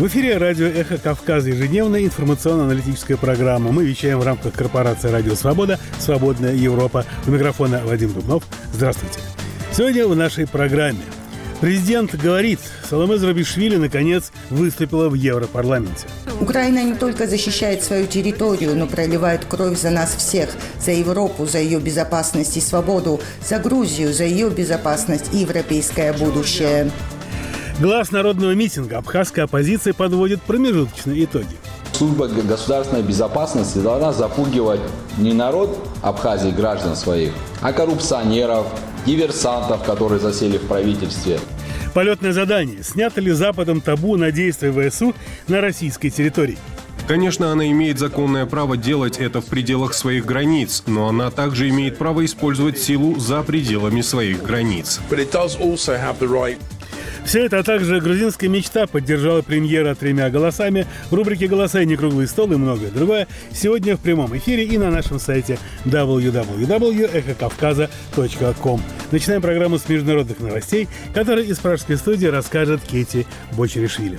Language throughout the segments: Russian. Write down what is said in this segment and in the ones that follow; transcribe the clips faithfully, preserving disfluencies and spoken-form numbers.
В эфире радио «Эхо Кавказа», ежедневная информационно-аналитическая программа. Мы вещаем в рамках корпорации «Радио Свобода», «Свободная Европа». У микрофона Вадим Дубнов. Здравствуйте. Сегодня в нашей программе. Президент говорит, Саломе Зурабишвили наконец выступила в Европарламенте. Украина не только защищает свою территорию, но проливает кровь за нас всех, за Европу, за ее безопасность и свободу, за Грузию, за ее безопасность и европейское будущее. Глаз народного митинга. Абхазская оппозиция подводит промежуточные итоги. Служба государственной безопасности должна запугивать не народ Абхазии, граждан своих, а коррупционеров, диверсантов, которые засели в правительстве. Полетное задание. Снято ли Западом табу на действия ВСУ на российской территории? Конечно, она имеет законное право делать это в пределах своих границ, но она также имеет право использовать силу за пределами своих границ. Все это, а также грузинская мечта поддержала премьера тремя голосами. В рубрике «Голоса и некруглый стол» и многое другое сегодня в прямом эфире и на нашем сайте дабл ю дабл ю дабл ю точка эхо кавказа точка ком. Начинаем программу с международных новостей, которые из пражской студии расскажет Кети Бочеришвили.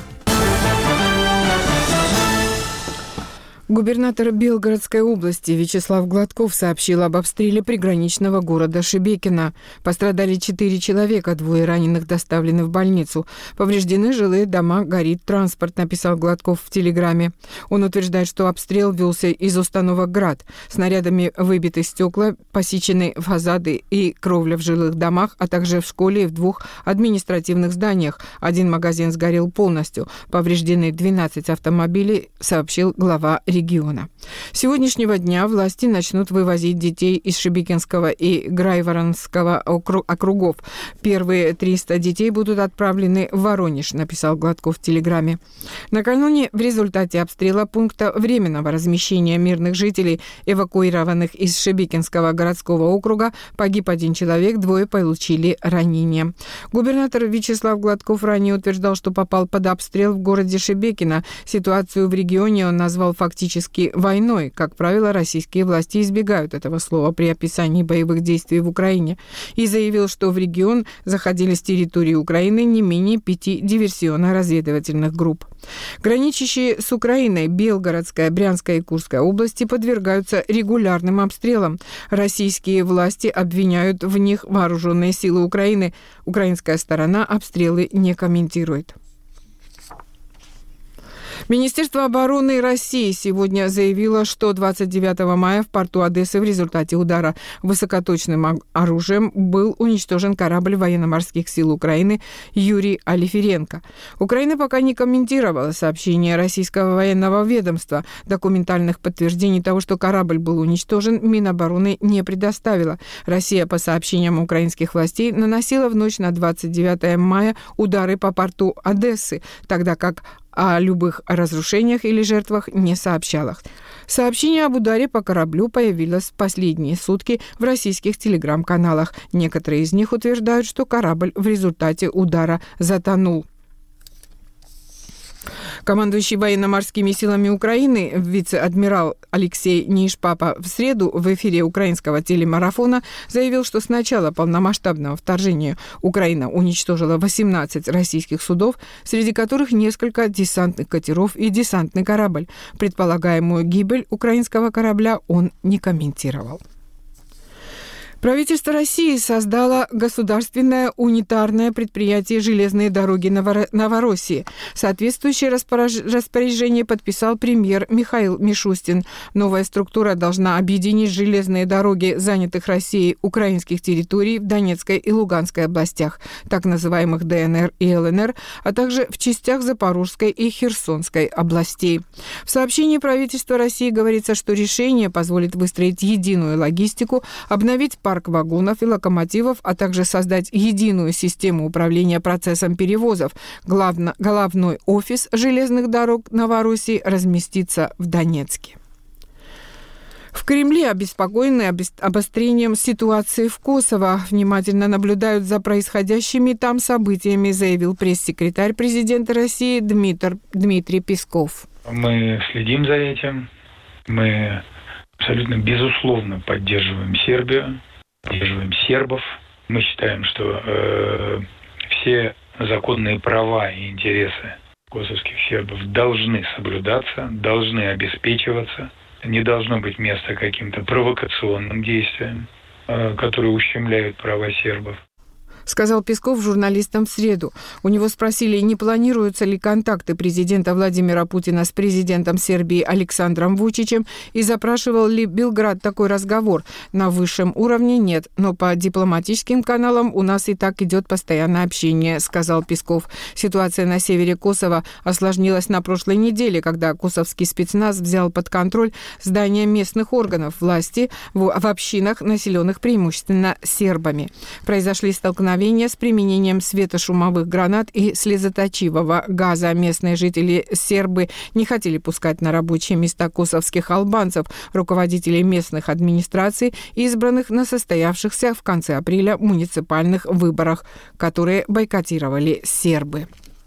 Губернатор Белгородской области Вячеслав Гладков сообщил об обстреле приграничного города Шебекино. Пострадали четыре человека, двое раненых доставлены в больницу. Повреждены жилые дома, горит транспорт, написал Гладков в телеграме. Он утверждает, что обстрел велся из установок «Град». Снарядами выбиты стекла, посечены фасады и кровля в жилых домах, а также в школе и в двух административных зданиях. Один магазин сгорел полностью. Повреждены двенадцать автомобилей, сообщил глава региона. региона. С сегодняшнего дня власти начнут вывозить детей из Шебекинского и Грайворонского округов. Первые триста детей будут отправлены в Воронеж, написал Гладков в телеграме. Накануне в результате обстрела пункта временного размещения мирных жителей, эвакуированных из Шебекинского городского округа, погиб один человек, двое получили ранения. Губернатор Вячеслав Гладков ранее утверждал, что попал под обстрел в городе Шебекино. Ситуацию в регионе он назвал фактически войной. Как правило, российские власти избегают этого слова при описании боевых действий в Украине. И заявил, что в регион заходили с территории Украины не менее пяти диверсионно-разведывательных групп. Граничащие с Украиной Белгородская, Брянская и Курская области подвергаются регулярным обстрелам. Российские власти обвиняют в них вооруженные силы Украины. Украинская сторона обстрелы не комментирует. Министерство обороны России сегодня заявило, что двадцать девятого мая в порту Одессы в результате удара высокоточным оружием был уничтожен корабль военно-морских сил Украины «Юрий Алиференко». Украина пока не комментировала сообщение российского военного ведомства. Документальных подтверждений того, что корабль был уничтожен, Минобороны не предоставила. Россия, по сообщениям украинских властей, наносила в ночь на двадцать девятое мая удары по порту Одессы, тогда как о любых разрушениях или жертвах не сообщалось. Сообщение об ударе по кораблю появилось в последние сутки в российских телеграм-каналах. Некоторые из них утверждают, что корабль в результате удара затонул. Командующий военно-морскими силами Украины вице-адмирал Алексей Нейшпапа в среду в эфире украинского телемарафона заявил, что с начала полномасштабного вторжения Украина уничтожила восемнадцать российских судов, среди которых несколько десантных катеров и десантный корабль. Предполагаемую гибель украинского корабля он не комментировал. Правительство России создало государственное унитарное предприятие «Железные дороги Новороссии». Соответствующее распоряжение подписал премьер Михаил Мишустин. Новая структура должна объединить железные дороги занятых Россией украинских территорий в Донецкой и Луганской областях, так называемых ДНР и ЛНР, а также в частях Запорожской и Херсонской областей. В сообщении правительства России говорится, что решение позволит выстроить единую логистику, обновить парк парк вагонов и локомотивов, а также создать единую систему управления процессом перевозов. Главно, головной офис железных дорог Новороссии разместится в Донецке. В Кремле, обеспокоенные обострением ситуации в Косово, внимательно наблюдают за происходящими там событиями, заявил пресс-секретарь президента России Дмитр, Дмитрий Песков. Мы следим за этим. Мы абсолютно безусловно поддерживаем Сербию, поддерживаем сербов. Мы считаем, что э, все законные права и интересы косовских сербов должны соблюдаться, должны обеспечиваться. Не должно быть места каким-то провокационным действиям, которые ущемляют права сербов. Сказал Песков журналистам в среду. У него спросили, не планируются ли контакты президента Владимира Путина с президентом Сербии Александром Вучичем и запрашивал ли Белград такой разговор. На высшем уровне нет, но по дипломатическим каналам у нас и так идет постоянное общение, сказал Песков. Ситуация на севере Косово осложнилась на прошлой неделе, когда косовский спецназ взял под контроль здания местных органов власти в, в общинах, населенных преимущественно сербами. Произошли столкновения с применением светошумовых гранат и слезоточивого газа. Местные жители сербы не хотели пускать на рабочие места косовских албанцев, руководителей местных администраций, избранных на состоявшихся в конце апреля муниципальных выборах, которые бойкотировали сербы.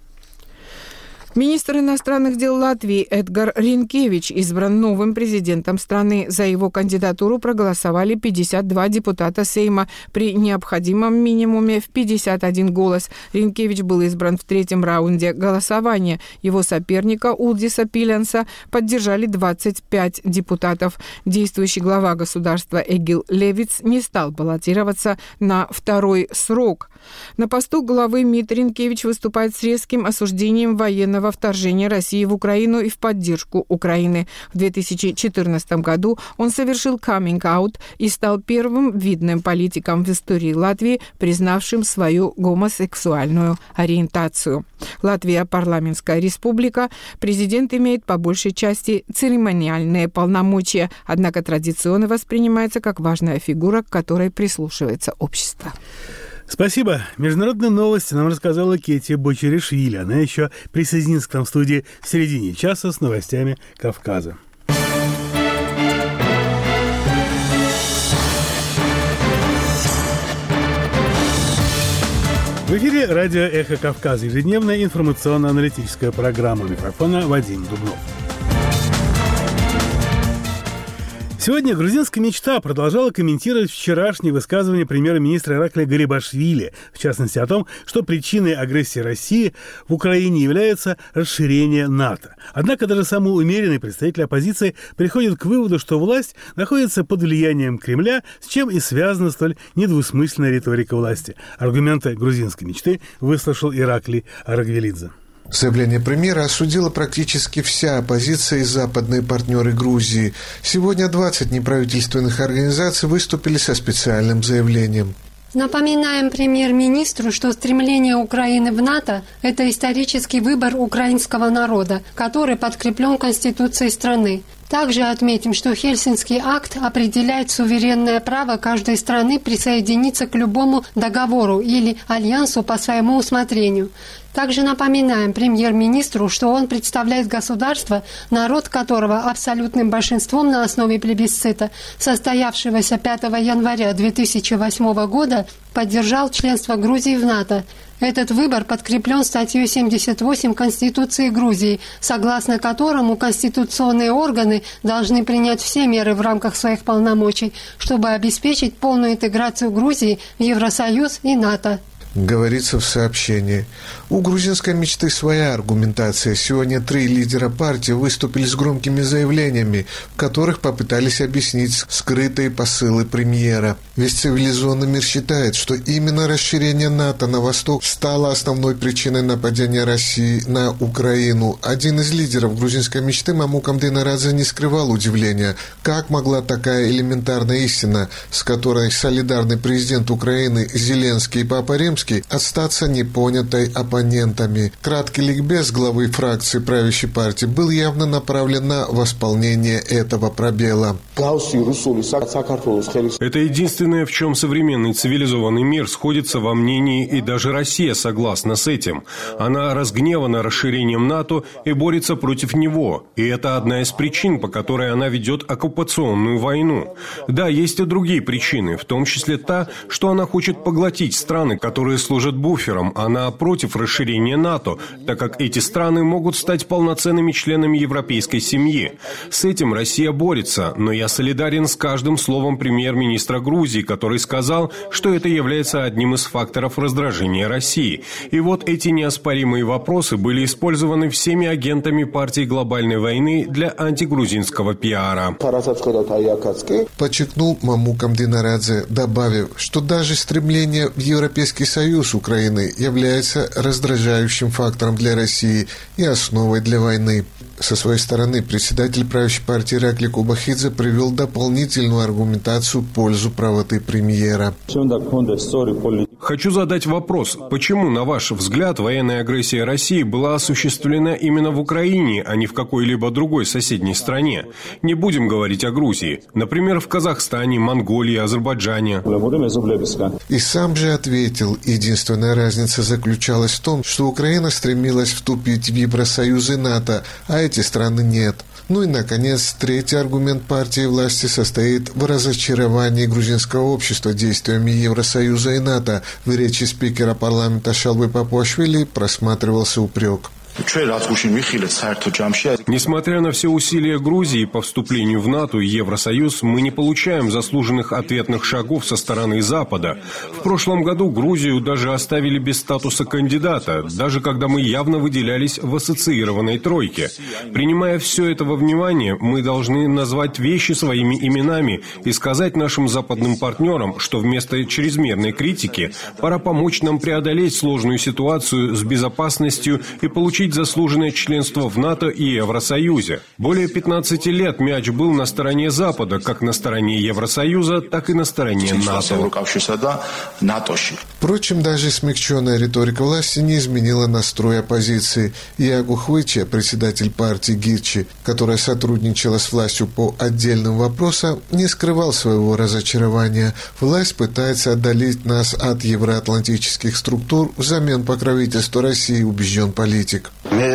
Министр иностранных дел Латвии Эдгар Ринкевич избран новым президентом страны. За его кандидатуру проголосовали пятьдесят два депутата Сейма при необходимом минимуме в пятьдесят один голос. Ринкевич был избран в третьем раунде голосования. Его соперника Улдиса Пиленса поддержали двадцать пять депутатов. Действующий глава государства Эгил Левиц не стал баллотироваться на второй срок. На посту главы МИД Ринкевич выступает с резким осуждением военного вторжения России в Украину и в поддержку Украины. В две тысячи четырнадцатом году он совершил каминг-аут и стал первым видным политиком в истории Латвии, признавшим свою гомосексуальную ориентацию. Латвия – парламентская республика. Президент имеет по большей части церемониальные полномочия, однако традиционно воспринимается как важная фигура, к которой прислушивается общество. Спасибо. Международные новости нам рассказала Кетти Бочеришвили. Она еще присоединится к нам в студии в середине часа с новостями Кавказа. В эфире радио «Эхо Кавказа». Ежедневная информационно-аналитическая программа. У микрофона Вадим Дубнов. Сегодня грузинская мечта продолжала комментировать вчерашнее высказывание премьер-министра Ираклия Гарибашвили, в частности о том, что причиной агрессии России в Украине является расширение НАТО. Однако даже самый умеренный представитель оппозиции приходит к выводу, что власть находится под влиянием Кремля, с чем и связана столь недвусмысленная риторика власти. Аргументы грузинской мечты выслушал Ираклий Арагвелидзе. Заявление премьера осудила практически вся оппозиция и западные партнеры Грузии. Сегодня двадцать неправительственных организаций выступили со специальным заявлением. Напоминаем премьер-министру, что стремление Украины в НАТО – это исторический выбор украинского народа, который подкреплен Конституцией страны. Также отметим, что Хельсинский акт определяет суверенное право каждой страны присоединиться к любому договору или альянсу по своему усмотрению. Также напоминаем премьер-министру, что он представляет государство, народ которого абсолютным большинством на основе плебисцита, состоявшегося пятого января две тысячи восьмого года, поддержал членство Грузии в НАТО. Этот выбор подкреплен статьей семьдесят восемь Конституции Грузии, согласно которому конституционные органы должны принять все меры в рамках своих полномочий, чтобы обеспечить полную интеграцию Грузии в Евросоюз и НАТО. Говорится в сообщении. У грузинской мечты своя аргументация. Сегодня три лидера партии выступили с громкими заявлениями, в которых попытались объяснить скрытые посылы премьера. Весь цивилизованный мир считает, что именно расширение НАТО на восток стало основной причиной нападения России на Украину. Один из лидеров грузинской мечты, Мамукам Дынарадзе, не скрывал удивления, как могла такая элементарная истина, с которой солидарный президент Украины Зеленский и Папа Римский, остаться непонятой оппонентами. Краткий ликбез главы фракции правящей партии был явно направлен на восполнение этого пробела. Это единственное, в чем современный цивилизованный мир сходится во мнении, и даже Россия согласна с этим. Она разгневана расширением НАТО и борется против него. И это одна из причин, по которой она ведет оккупационную войну. Да, есть и другие причины, в том числе та, что она хочет поглотить страны, которые которые служат буфером. Она против расширения НАТО, так как эти страны могут стать полноценными членами европейской семьи. С этим Россия борется, но я солидарен с каждым словом премьер-министра Грузии, который сказал, что это является одним из факторов раздражения России. И вот эти неоспоримые вопросы были использованы всеми агентами партии глобальной войны для антигрузинского пиара. Подчеркнул Мамукам Динарадзе, добавив, что даже стремление в Европейский Союз Украины является раздражающим фактором для России и основой для войны. Со своей стороны, председатель правящей партии Ираклий Кубахидзе привел дополнительную аргументацию в пользу правоты премьера. Хочу задать вопрос. Почему, на ваш взгляд, военная агрессия России была осуществлена именно в Украине, а не в какой-либо другой соседней стране? Не будем говорить о Грузии. Например, в Казахстане, Монголии, Азербайджане. И сам же ответил, единственная разница заключалась в том, что Украина стремилась вступить в Евросоюз и НАТО, а эти страны нет. Ну и, наконец, третий аргумент партии власти состоит в разочаровании грузинского общества действиями Евросоюза и НАТО. В речи спикера парламента Шалвы Папуашвили просматривался упрек. Несмотря на все усилия Грузии по вступлению в НАТО и Евросоюз, мы не получаем заслуженных ответных шагов со стороны Запада. В прошлом году Грузию даже оставили без статуса кандидата, даже когда мы явно выделялись в ассоциированной тройке. Принимая все это во внимание, мы должны назвать вещи своими именами и сказать нашим западным партнерам, что вместо чрезмерной критики пора помочь нам преодолеть сложную ситуацию с безопасностью и получить заслуженное членство в НАТО и Евросоюзе. Более пятнадцати лет мяч был на стороне Запада, как на стороне Евросоюза, так и на стороне НАТО. Впрочем, даже смягченная риторика власти не изменила настрой оппозиции. Ягу Хвыча, председатель партии Гирчи, которая сотрудничала с властью по отдельным вопросам, не скрывал своего разочарования. Власть пытается отдалить нас от евроатлантических структур взамен покровительства России, убежден политик.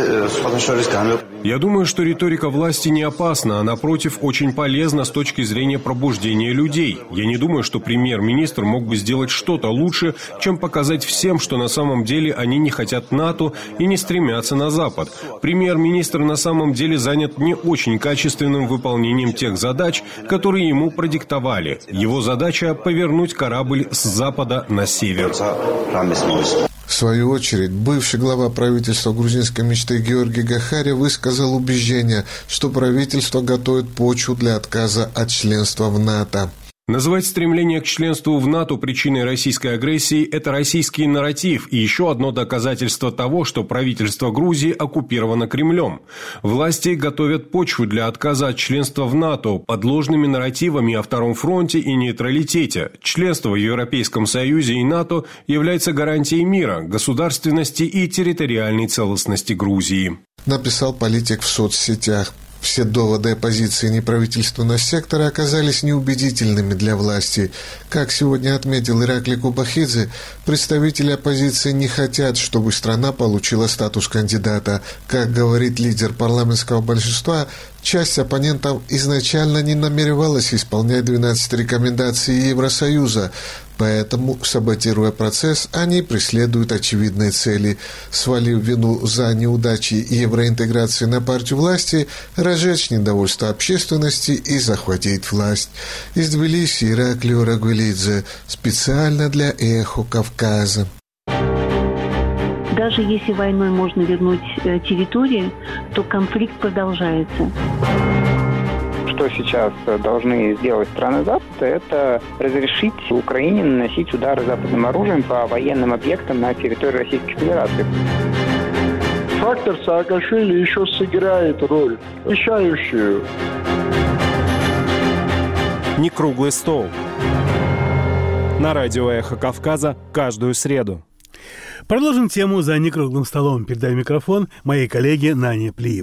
Я думаю, что риторика власти не опасна, а напротив очень полезна с точки зрения пробуждения людей. Я не думаю, что премьер-министр мог бы сделать что-то лучше, чем показать всем, что на самом деле они не хотят НАТО и не стремятся на Запад. Премьер-министр на самом деле занят не очень качественным выполнением тех задач, которые ему продиктовали. Его задача – повернуть корабль с запада на север. В свою очередь, бывший глава правительства грузинской мечты Георгий Гахари высказал убеждение, что правительство готовит почву для отказа от членства в НАТО. Называть стремление к членству в НАТО причиной российской агрессии – это российский нарратив и еще одно доказательство того, что правительство Грузии оккупировано Кремлем. Власти готовят почву для отказа от членства в НАТО под ложными нарративами о Втором фронте и нейтралитете. Членство в Европейском Союзе и НАТО является гарантией мира, государственности и территориальной целостности Грузии. Написал политик в соцсетях. Все доводы оппозиции неправительственного сектора оказались неубедительными для власти. Как сегодня отметил Ираклий Кубахидзе, представители оппозиции не хотят, чтобы страна получила статус кандидата. Как говорит лидер парламентского большинства, часть оппонентов изначально не намеревалась исполнять двенадцать рекомендаций Евросоюза. Поэтому, саботируя процесс, они преследуют очевидные цели. Свалив вину за неудачи евроинтеграции на партию власти, разжечь недовольство общественности и захватить власть. Из Тбилиси Ираклий Рагулидзе. Специально для «Эхо Кавказа». Даже если войной можно вернуть территории, то конфликт продолжается. Что сейчас должны сделать страны Запада, это разрешить Украине наносить удары западным оружием по военным объектам на территории Российской Федерации. Фактор Саакашвили еще сыграет роль, решающую. Не круглый стол. На радио «Эхо Кавказа» каждую среду. Продолжим тему за некруглым столом. Передаю микрофон моей коллеге Нане Плиевой.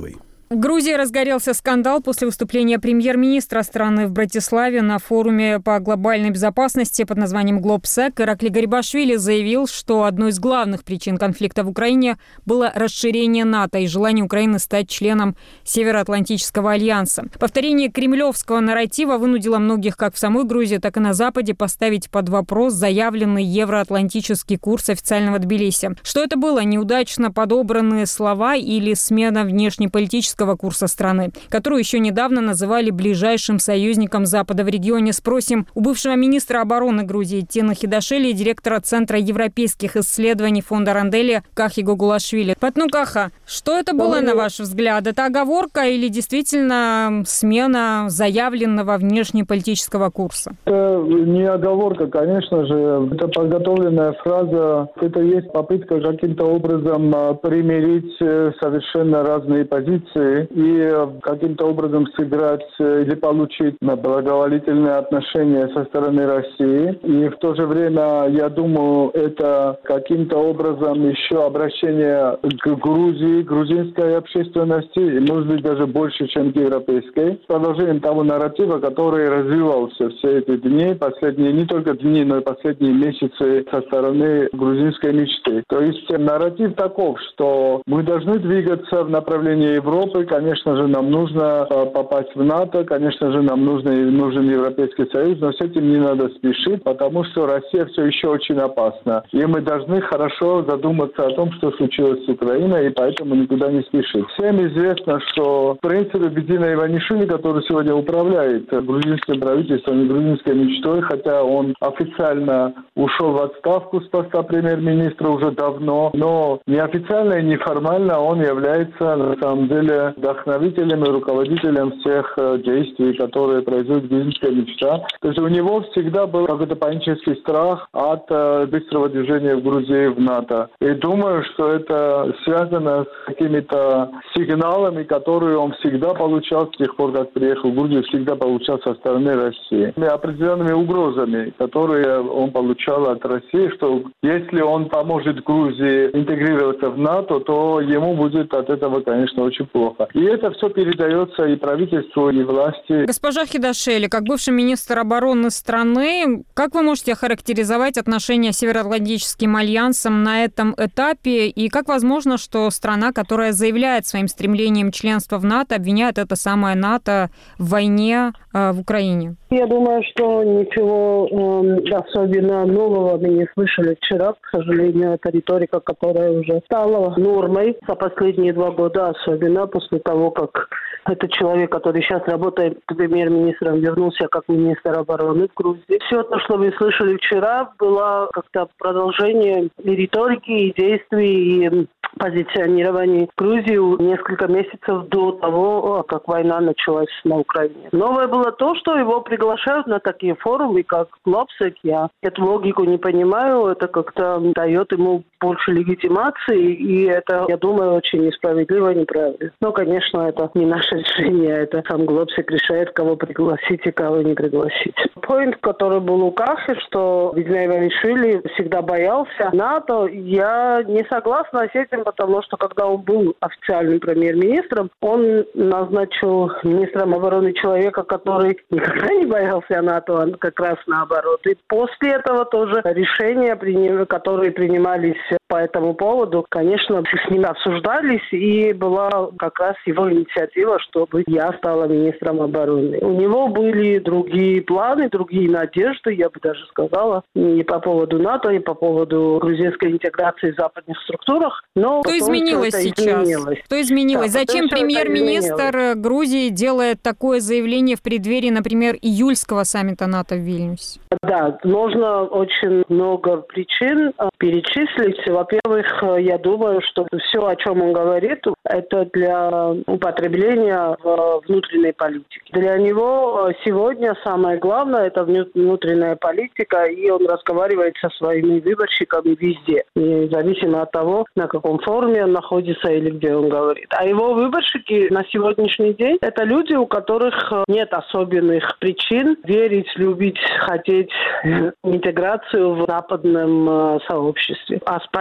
В Грузии разгорелся скандал после выступления премьер-министра страны в Братиславе на форуме по глобальной безопасности под названием «Глобсек». Иракли Гарибашвили заявил, что одной из главных причин конфликта в Украине было расширение НАТО и желание Украины стать членом Североатлантического альянса. Повторение кремлевского нарратива вынудило многих как в самой Грузии, так и на Западе поставить под вопрос заявленный евроатлантический курс официального Тбилиси. Что это было? Неудачно подобранные слова или смена внешнеполитического курса страны, которую еще недавно называли ближайшим союзником Запада в регионе? Спросим у бывшего министра обороны Грузии Тины Хидашели и директора Центра европейских исследований фонда Рандели Кахи Гогулашвили. Патну Каха, что это было, на ваш взгляд? Это оговорка или действительно смена заявленного внешнеполитического курса? Это не оговорка, конечно же. Это подготовленная фраза. Это есть попытка каким-то образом примирить совершенно разные позиции и каким-то образом сыграть или получить благоволительные отношения со стороны России. И в то же время, я думаю, это каким-то образом еще обращение к Грузии, грузинской общественности, и, может быть, даже больше, чем к европейской, с продолжением того нарратива, который развивался все эти дни, последние, не только дни, но и последние месяцы со стороны грузинской мечты. То есть нарратив таков, что мы должны двигаться в направлении Европы. Конечно же, нам нужно попасть в НАТО, конечно же, нам нужно, нужен Европейский Союз, но с этим не надо спешить, потому что Россия все еще очень опасна. И мы должны хорошо задуматься о том, что случилось с Украиной, и поэтому никуда не спешить. Всем известно, что, в принципе, Бедина Иванишвили, который сегодня управляет грузинским правительством и грузинской мечтой, хотя он официально ушел в отставку с поста премьер-министра уже давно, но неофициально и неформально он является, на самом деле, вдохновителем и руководителем всех действий, которые производит грузинская мечта. То есть у него всегда был какой-то панический страх от э, быстрого движения в Грузии в НАТО. И думаю, что это связано с какими-то сигналами, которые он всегда получал с тех пор, как приехал в Грузию, всегда получал со стороны России. И определенными угрозами, которые он получал от России, что если он поможет Грузии интегрироваться в НАТО, то ему будет от этого, конечно, очень плохо. И это все передается и правительству, и власти. Госпожа Хидашели, как бывший министр обороны страны, как вы можете охарактеризовать отношения с Североатлантическим альянсом на этом этапе? И как возможно, что страна, которая заявляет своим стремлением членства в НАТО, обвиняет это самое НАТО в войне э, в Украине? Я думаю, что ничего э, особенно нового мы не слышали вчера. К сожалению, это риторика, которая уже стала нормой за последние два года, особенно после того, как этот человек, который сейчас работает премьер-министром, вернулся как министр обороны в Грузии. Все то, что вы слышали вчера, было как-то продолжение и риторики, и действий, и позиционирования Грузии несколько месяцев до того, как война началась на Украине. Новое было то, что его приглашают на такие форумы, как Глобсек. Я эту логику не понимаю. Это как-то дает ему больше легитимации, и это, я думаю, очень несправедливо и неправильно. Но, конечно, это не наше решение. Это сам Глобсек решает, кого пригласить и кого не пригласить. Поинт, который был у Кахи, что Бедина Иванишвили всегда боялся НАТО, я не согласна с этим, потому что когда он был официальным премьер-министром, он назначил министром обороны человека, который никогда не боялся НАТО, а как раз наоборот. И после этого тоже решения, которые принимались по этому поводу, конечно, с ним обсуждались, и была как раз его инициатива, чтобы я стала министром обороны. У него были другие планы, другие надежды, я бы даже сказала, и по поводу НАТО, и по поводу грузинской интеграции в западных структурах. Но что изменилось сейчас? Изменилось. Что изменилось? Да, зачем премьер-министр Грузии делает такое заявление в преддверии, например, июльского саммита НАТО в Вильнюсе? Да, можно очень много причин перечислить. Во-первых, я думаю, что все, о чем он говорит, это для употребления в внутренней политике. Для него сегодня самое главное – это внутренняя политика, и он разговаривает со своими выборщиками везде, независимо от того, на каком форуме он находится или где он говорит. А его выборщики на сегодняшний день – это люди, у которых нет особенных причин верить, любить, хотеть интеграцию в западном сообществе. А с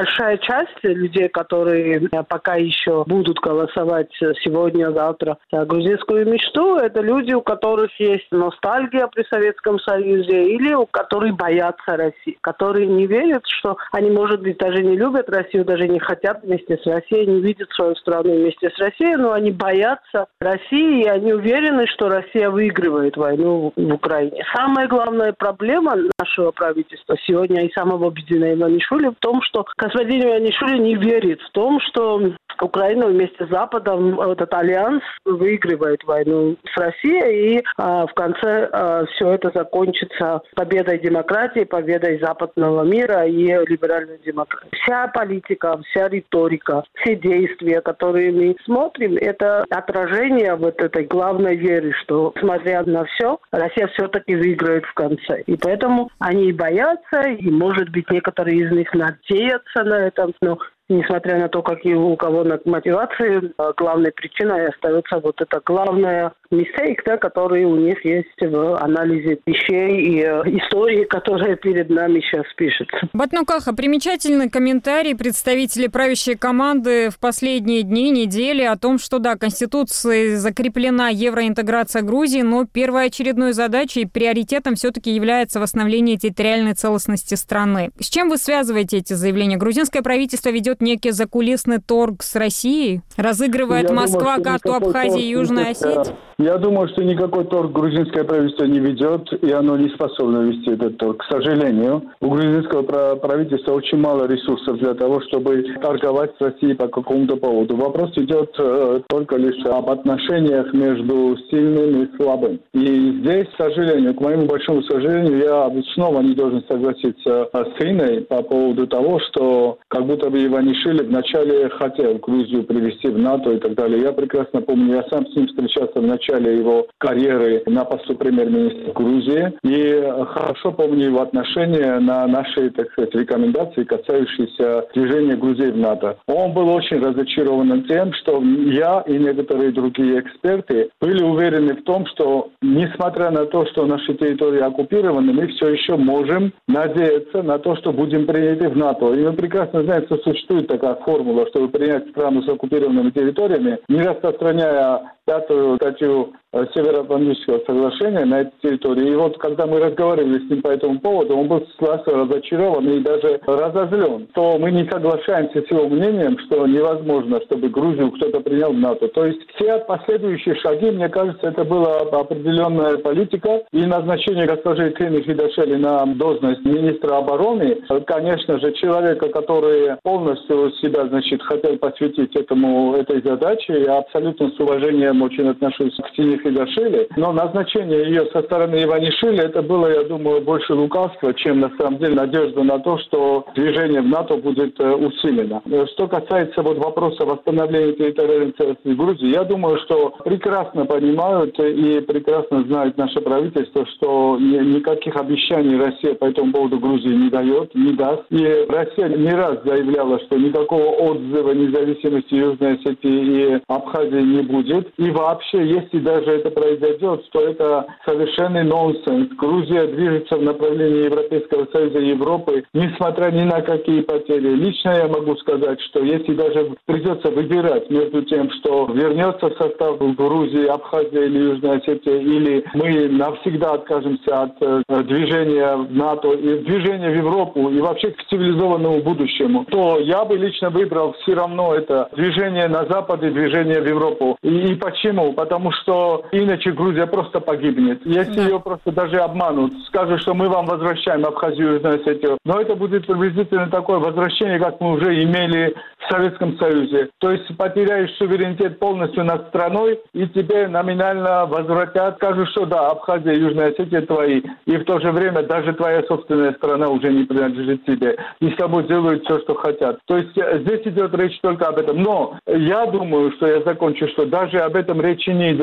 большая часть людей, которые пока еще будут голосовать сегодня, завтра за грузинскую мечту, это люди, у которых есть ностальгия при Советском Союзе или у которых боятся России, которые не верят, что они, может быть, даже не любят Россию, даже не хотят вместе с Россией, не видят свою страну вместе с Россией, но они боятся России, и они уверены, что Россия выигрывает войну в Украине. Самая главная проблема нашего правительства сегодня и самого Бедина Иванишвили в том, что господин Иванишвили не верит в том, что Украина вместе с Западом, этот альянс, выигрывает войну с Россией, и а, в конце а, все это закончится победой демократии, победой западного мира и либеральной демократии. Вся политика, вся риторика, все действия, которые мы смотрим, это отражение вот этой главной веры, что, несмотря на все, Россия все-таки выиграет в конце. И поэтому они и боятся, и, может быть, некоторые из них надеются на это, но несмотря на то, какие у кого мотивации, главной причиной остается вот эта главная mistake, да, который у них есть в анализе вещей и истории, которая перед нами сейчас пишется. Батнукаха, примечательный комментарий представителей правящей команды в последние дни, недели о том, что да, Конституцией закреплена евроинтеграция Грузии, но первоочередной задачей и приоритетом все-таки является восстановление территориальной целостности страны. С чем вы связываете эти заявления? Грузинское правительство ведет некий закулисный торг с Россией? Разыгрывает Я Москва думаю, карту Абхазии и Южной Осетии? Я думаю, что никакой торг грузинское правительство не ведет, и оно не способно вести этот торг. К сожалению, у грузинского правительства очень мало ресурсов для того, чтобы торговать с Россией по какому-то поводу. Вопрос идет э, только лишь об отношениях между сильным и слабым. И здесь, к сожалению, к моему большому сожалению, я снова не должен согласиться с Иной по поводу того, что как будто бы Иванишвили вначале хотел Грузию привести в НАТО и так далее. Я прекрасно помню, я сам с ним встречался в начале его карьеры на посту премьер-министра Грузии. И хорошо помню его отношение на наши, так сказать, рекомендации, касающиеся движения Грузии в НАТО. Он был очень разочарован тем, что я и некоторые другие эксперты были уверены в том, что несмотря на то, что наши территории оккупированы, мы все еще можем надеяться на то, что будем приняты в НАТО. И мы прекрасно знаем, что существует такая формула, чтобы принять страну с оккупированными территориями, не распространяя пятую статью Североатлантического соглашения на этой территории. И вот, когда мы разговаривали с ним по этому поводу, он был разочарован и даже разозлен, то мы не соглашаемся с его мнением, что невозможно, чтобы Грузию кто-то принял в НАТО. То есть все последующие шаги, мне кажется, это была определенная политика, и назначение госпожи Тины Хидашвили на должность министра обороны, конечно же, человека, который полностью себя, значит, хотел посвятить этому, этой задаче, я абсолютно с уважением очень отношусь к Тине Хидашвили, но назначение ее со стороны Иванишвили, это было, я думаю, больше лукавство, чем на самом деле надежда на то, что движение в НАТО будет усилено. Что касается вот вопроса восстановления территориальной целостности Грузии, я думаю, что прекрасно понимают и прекрасно знает наше правительство, что никаких обещаний Россия по этому поводу Грузии не дает, не даст. И Россия не раз заявляла, что никакого отзыва независимости Южной Осетии и Абхазии не будет. И вообще, если даже это произойдет, то это совершенный нонсенс. Грузия движется в направлении Европейского Союза и Европы, несмотря ни на какие потери. Лично я могу сказать, что если даже придется выбирать между тем, что вернется в состав Грузии, Абхазия или Южная Осетия, или мы навсегда откажемся от э, движения в НАТО и движения в Европу и вообще к цивилизованному будущему, то я бы лично выбрал все равно это движение на Запад и движение в Европу. И, и почему? Потому что иначе Грузия просто погибнет. Если да. ее просто даже обманут, скажут, что мы вам возвращаем Абхазию и Южную Осетию, но это будет приблизительно такое возвращение, как мы уже имели в Советском Союзе. То есть потеряешь суверенитет полностью над страной, и тебе номинально возвратят, скажут, что да, Абхазия и Южная Осетия твои, и в то же время даже твоя собственная страна уже не принадлежит тебе, и с тобой делают все, что хотят. То есть здесь идет речь только об этом. Но я думаю, что я закончу, что даже об этом речи не идет. Просто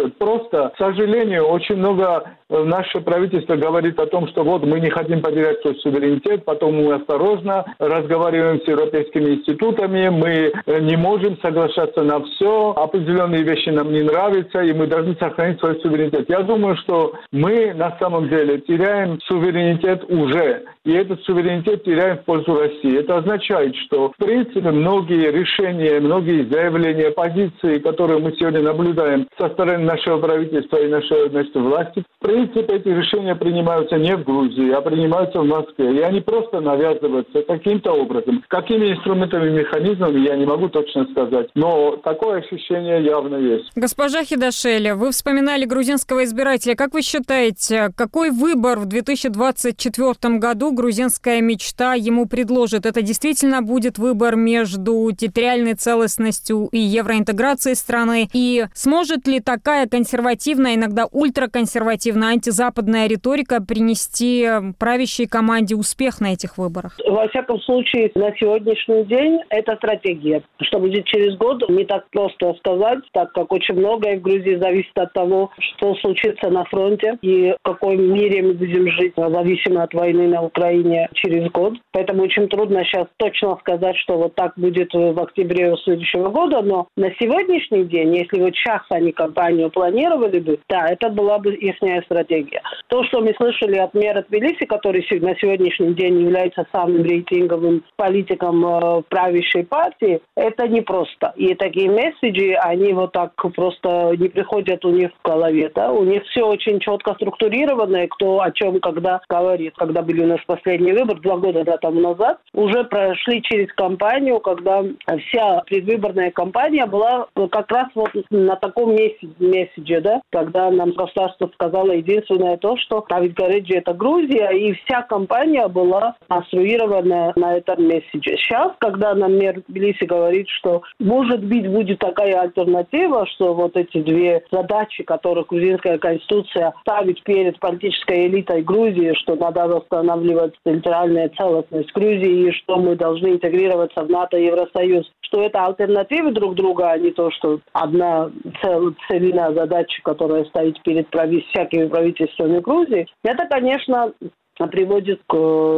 просто, к сожалению, очень много наше правительство говорит о том, что вот мы не хотим потерять свой суверенитет, потом мы осторожно разговариваем с европейскими институтами, мы не можем соглашаться на все, определенные вещи нам не нравятся, и мы должны сохранить свой суверенитет. Я думаю, что мы на самом деле теряем суверенитет уже, и этот суверенитет теряем в пользу России. Это означает, что в принципе многие решения, многие заявления, позиции, которые мы сегодня наблюдаем со стороны нашего правительства и нашей, значит, власти, в принципе эти решения принимаются не в Грузии, а принимаются в Москве. И они просто навязываются каким-то образом. Какими инструментами, механизмами, я не могу точно сказать. Но такое ощущение явно есть. Госпожа Хидашели, вы вспоминали грузинского избирателя. Как вы считаете, какой выбор в две тысячи двадцать четвёртом году грузинская мечта ему предложит? Это действительно будет выбор между территориальной целостностью и евроинтеграцией страны? И сможет ли такая консервативная, иногда ультраконсервативная, антизападная риторика принести правящей команде успех на этих выборах? Во всяком случае, на сегодняшний день это стратегия. Что будет через год, не так просто сказать, так как очень многое в Грузии зависит от того, что случится на фронте и в каком мире мы будем жить, зависимо от войны на Украине через год. Поэтому очень трудно сейчас точно сказать, что вот так будет в октябре следующего года, но на сегодняшний день, если вот сейчас они кампанию планировали бы, да, это была бы их стратегия. То, что мы слышали от мэра Тбилиси, который на сегодняшний день является самым рейтинговым политиком э, правящей партии, это непросто. И такие месседжи, они вот так просто не приходят у них в голове. Да? У них все очень четко структурировано, кто о чем когда говорит. Когда были у нас последний выбор, два года да, тому назад, уже прошли через кампанию, когда вся предвыборная кампания была как раз вот на таком месседже, да? Когда нам государство сказало единственное то, что Тавид-Гареджи это Грузия, и вся кампания была конструирована на этом месседже. Сейчас, когда нам мэр Тбилиси говорит, что может быть будет такая альтернатива, что вот эти две задачи, которые грузинская конституция ставит перед политической элитой Грузии, что надо восстанавливать территориальную целостность Грузии и что мы должны интегрироваться в НАТО и Евросоюз, что это альтернативы друг друга, а не то, что одна цел, целевая задача, которая стоит перед прави, всякими правительствами Грузии, это, конечно, приводит к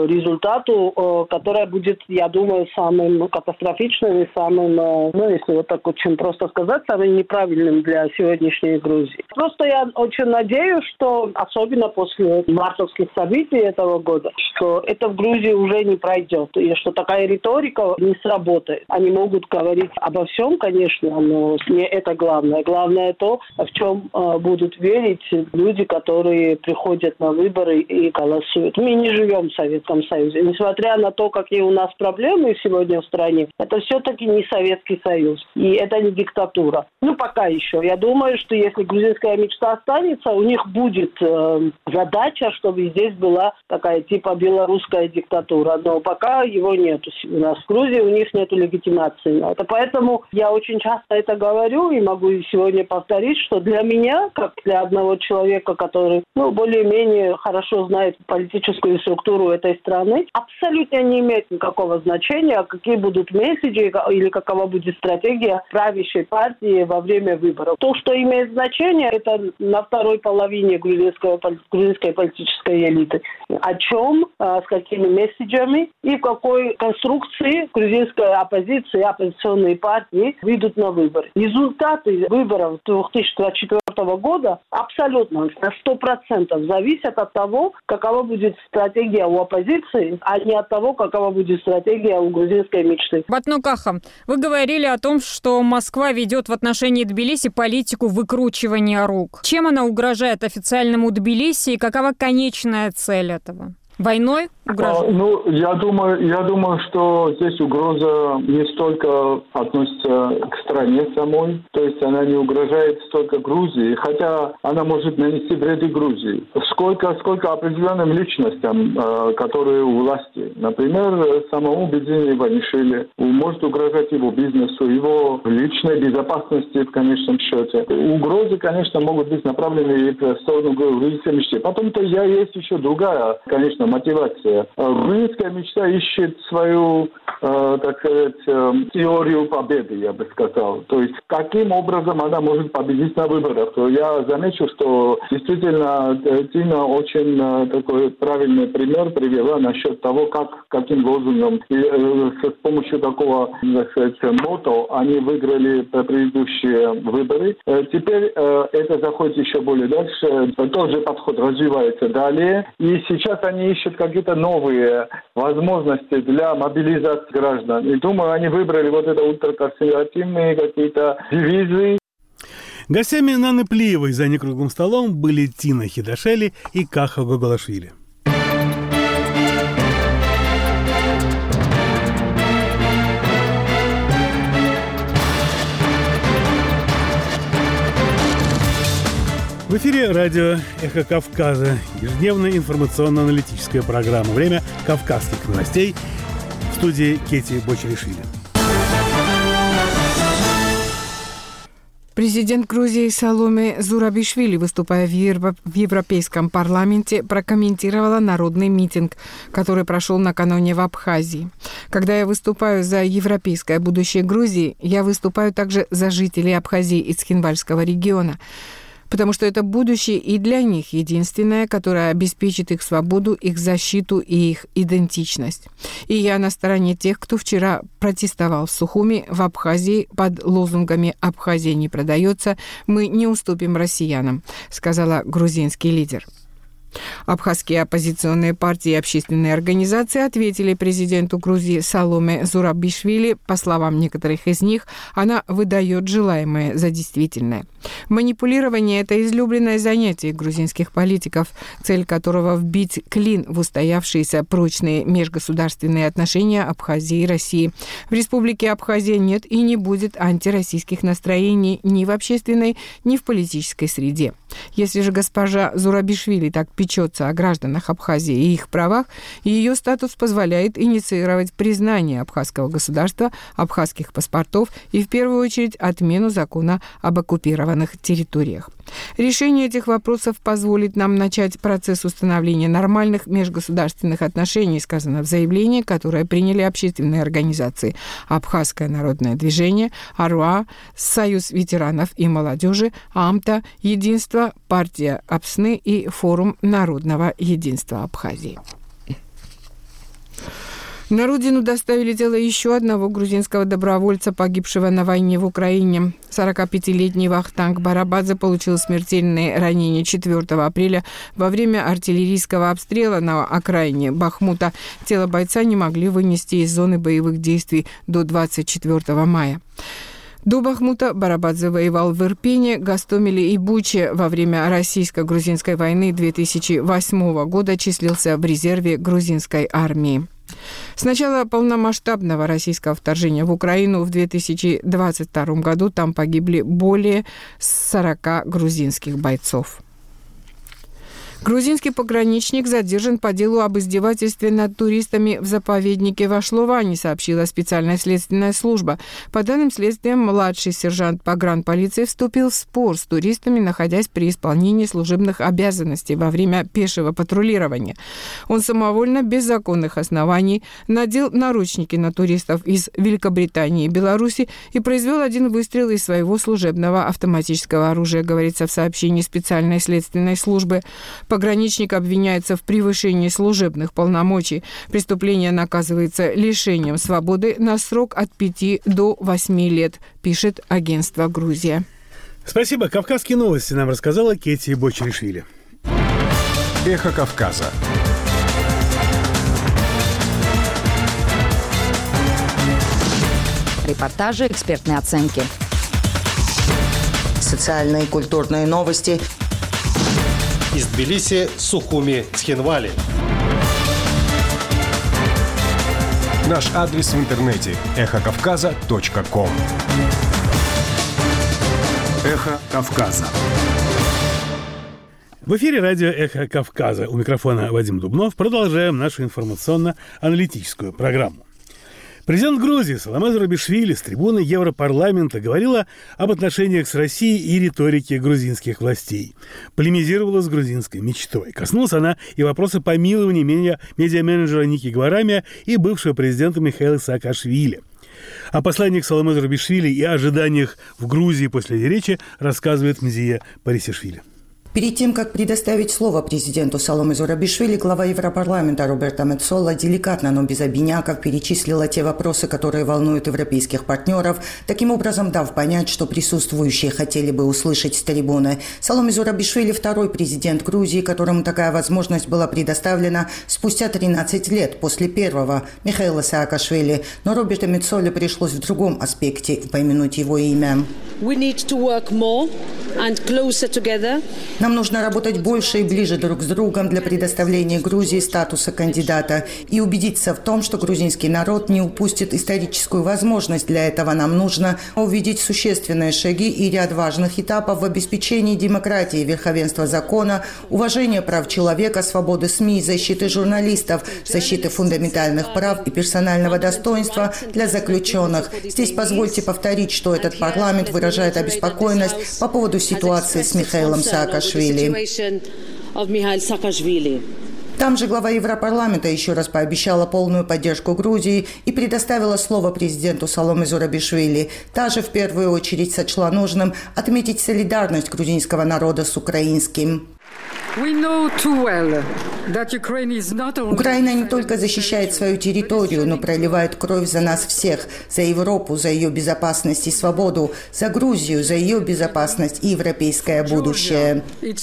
результату, который будет, я думаю, самым катастрофичным и самым, ну, если вот так очень просто сказать, самым неправильным для сегодняшней Грузии. Просто я очень надеюсь, что, особенно после мартовских событий этого года, что это в Грузии уже не пройдет, и что такая риторика не сработает. Они могут говорить обо всем, конечно, но не это главное. Главное то, в чем будут верить люди, которые приходят на выборы и голосуют. Мы не живем в Советском Союзе. Несмотря на то, какие у нас проблемы сегодня в стране, это все-таки не Советский Союз. И это не диктатура. Ну, пока еще. Я думаю, что если грузинская мечта останется, у них будет э, задача, чтобы здесь была такая типа белорусская диктатура. Но пока его нет. У нас в Грузии у них нет легитимации. Это поэтому я очень часто это говорю и могу сегодня повторить, что для меня, как для одного человека, который ну, более-менее хорошо знает политическую структуру этой страны, абсолютно не имеет никакого значения, какие будут месседжи или какова будет стратегия правящей партии во время выборов. То, что имеет значение, это на второй половине грузинской, грузинской политической элиты. О чем, с какими месседжами и в какой конструкции грузинская оппозиция и оппозиционные партии выйдут на выборы. Результаты выборов две тысячи двадцать четвёртого года абсолютно на сто процентов зависят от того, какова будет стратегия у оппозиции, а не от того, какова будет стратегия у грузинской мечты. Батну Каха, вы говорили о том, что Москва ведет в отношении Тбилиси политику выкручивания рук. Чем она угрожает официальному Тбилиси и какова конечная цель этого? Войной угрожает? А, ну, я думаю, я думаю, что здесь угроза не столько относится к стране самой, то есть она не угрожает столько Грузии, хотя она может нанести вреды Грузии, сколько, сколько определенным личностям, э, которые у власти. Например, самому Бедзине Иванишвили может угрожать его бизнесу, его личной безопасности в конечном счете. Угрозы, конечно, могут быть направлены и в сторону грузинской мечты. Потом-то я есть еще другая, конечно, мотивация. Грузинская мечта ищет свою э, так сказать, э, теорию победы, я бы сказал. То есть каким образом она может победить на выборах. То я замечу, что действительно Тина очень э, такой правильный пример привела насчет того, как, каким лозунгом и э, с помощью такого, так сказать, мото они выиграли предыдущие выборы. Э, теперь э, это заходит еще более дальше. Тот же подход развивается далее. И сейчас они ищут какие-то новые возможности для мобилизации граждан. И думаю, они выбрали вот это ультраконсервативные какие-то девизы. Гостями Наны Плиевой за некруглым столом были Тина Хидашели и Каха Гоголашвили. В эфире радио «Эхо Кавказа», ежедневная информационно-аналитическая программа «Время кавказских новостей», в студии Кети Бочеришвили. Президент Грузии Саломе Зурабишвили, выступая в, Евро- в Европейском парламенте, прокомментировала народный митинг, который прошел накануне в Абхазии. Когда я выступаю за европейское будущее Грузии, я выступаю также за жителей Абхазии и Цхинвальского региона, потому что это будущее и для них единственное, которое обеспечит их свободу, их защиту и их идентичность. И я на стороне тех, кто вчера протестовал в Сухуми, в Абхазии под лозунгами «Абхазия не продается, мы не уступим россиянам», сказала грузинский лидер. Абхазские оппозиционные партии и общественные организации ответили президенту Грузии Саломе Зурабишвили. По словам некоторых из них, она выдает желаемое за действительное. Манипулирование – это излюбленное занятие грузинских политиков, цель которого – вбить клин в устоявшиеся прочные межгосударственные отношения Абхазии и России. В республике Абхазия нет и не будет антироссийских настроений ни в общественной, ни в политической среде. Если же госпожа Зурабишвили так печется о гражданах Абхазии и их правах, ее статус позволяет инициировать признание абхазского государства, абхазских паспортов и, в первую очередь, отмену закона об оккупированных территориях. Решение этих вопросов позволит нам начать процесс установления нормальных межгосударственных отношений, сказано в заявлении, которое приняли общественные организации Абхазское народное движение, АРУА, Союз ветеранов и молодежи, АМТА, Единство, партия Апсны и Форум народного единства Абхазии. На родину доставили тело еще одного грузинского добровольца, погибшего на войне в Украине. сорокапятилетний Вахтанг Барабадзе получил смертельные ранения четвёртого апреля во время артиллерийского обстрела на окраине Бахмута. Тело бойца не могли вынести из зоны боевых действий до двадцать четвёртого мая. До Бахмута Барабадзе воевал в Ирпене, Гостомеле и Буче. Во время российско-грузинской войны две тысячи восьмого года числился в резерве грузинской армии. С начала полномасштабного российского вторжения в Украину в две тысячи двадцать втором году там погибли более сорока грузинских бойцов. Грузинский пограничник задержан по делу об издевательстве над туристами в заповеднике Вашловани, сообщила специальная следственная служба. По данным следствия, младший сержант погранполиции вступил в спор с туристами, находясь при исполнении служебных обязанностей во время пешего патрулирования. Он самовольно, без законных оснований, надел наручники на туристов из Великобритании и Беларуси и произвел один выстрел из своего служебного автоматического оружия, говорится в сообщении специальной следственной службы. Пограничник обвиняется в превышении служебных полномочий. Преступление наказывается лишением свободы на срок от пяти до восьми лет, пишет агентство «Грузия». Спасибо. Кавказские новости нам рассказала Кети Бочеришвили. Эхо Кавказа. Репортажи, экспертные оценки. Социальные и культурные новости. Из Тбилиси, Сухуми, Цхинвали. Наш адрес в интернете – эхо кавказа точка ком. Эхо Кавказа. В эфире радио «Эхо Кавказа». У микрофона Вадим Дубнов. Продолжаем нашу информационно-аналитическую программу. Президент Грузии Саломе Зурабишвили с трибуны Европарламента говорила об отношениях с Россией и риторике грузинских властей. Полемизировала с грузинской мечтой. Коснулась она и вопроса помилования медиа- медиа-менеджера Ники Гварамия и бывшего президента Михаила Саакашвили. О посланиях Саломе Зурабишвили и ожиданиях в Грузии после речи рассказывает Мзия Парисишвили. Перед тем, как предоставить слово президенту Саломе Зурабишвили, глава Европарламента Роберта Меццола деликатно, но без обиняков перечислила те вопросы, которые волнуют европейских партнеров, таким образом дав понять, что присутствующие хотели бы услышать с трибуны. Саломе Зурабишвили – второй президент Грузии, которому такая возможность была предоставлена спустя тринадцать лет после первого Михаила Саакашвили, но Роберту Меццоле пришлось в другом аспекте упомянуть его имя. We need to work more and closer together. Нам нужно работать больше и ближе друг с другом для предоставления Грузии статуса кандидата и убедиться в том, что грузинский народ не упустит историческую возможность. Для этого нам нужно увидеть существенные шаги и ряд важных этапов в обеспечении демократии, верховенства закона, уважения прав человека, свободы СМИ, защиты журналистов, защиты фундаментальных прав и персонального достоинства для заключенных. Здесь позвольте повторить, что этот парламент выражает обеспокоенность по поводу ситуации с Михаилом Саакашвили. Там же глава Европарламента еще раз пообещала полную поддержку Грузии и предоставила слово президенту Саломе Зурабишвили. Та же в первую очередь сочла нужным отметить солидарность грузинского народа с украинским. Украина не только защищает свою территорию, но проливает кровь за нас всех, за Европу, за ее безопасность и свободу, за Грузию, за ее безопасность и европейское будущее.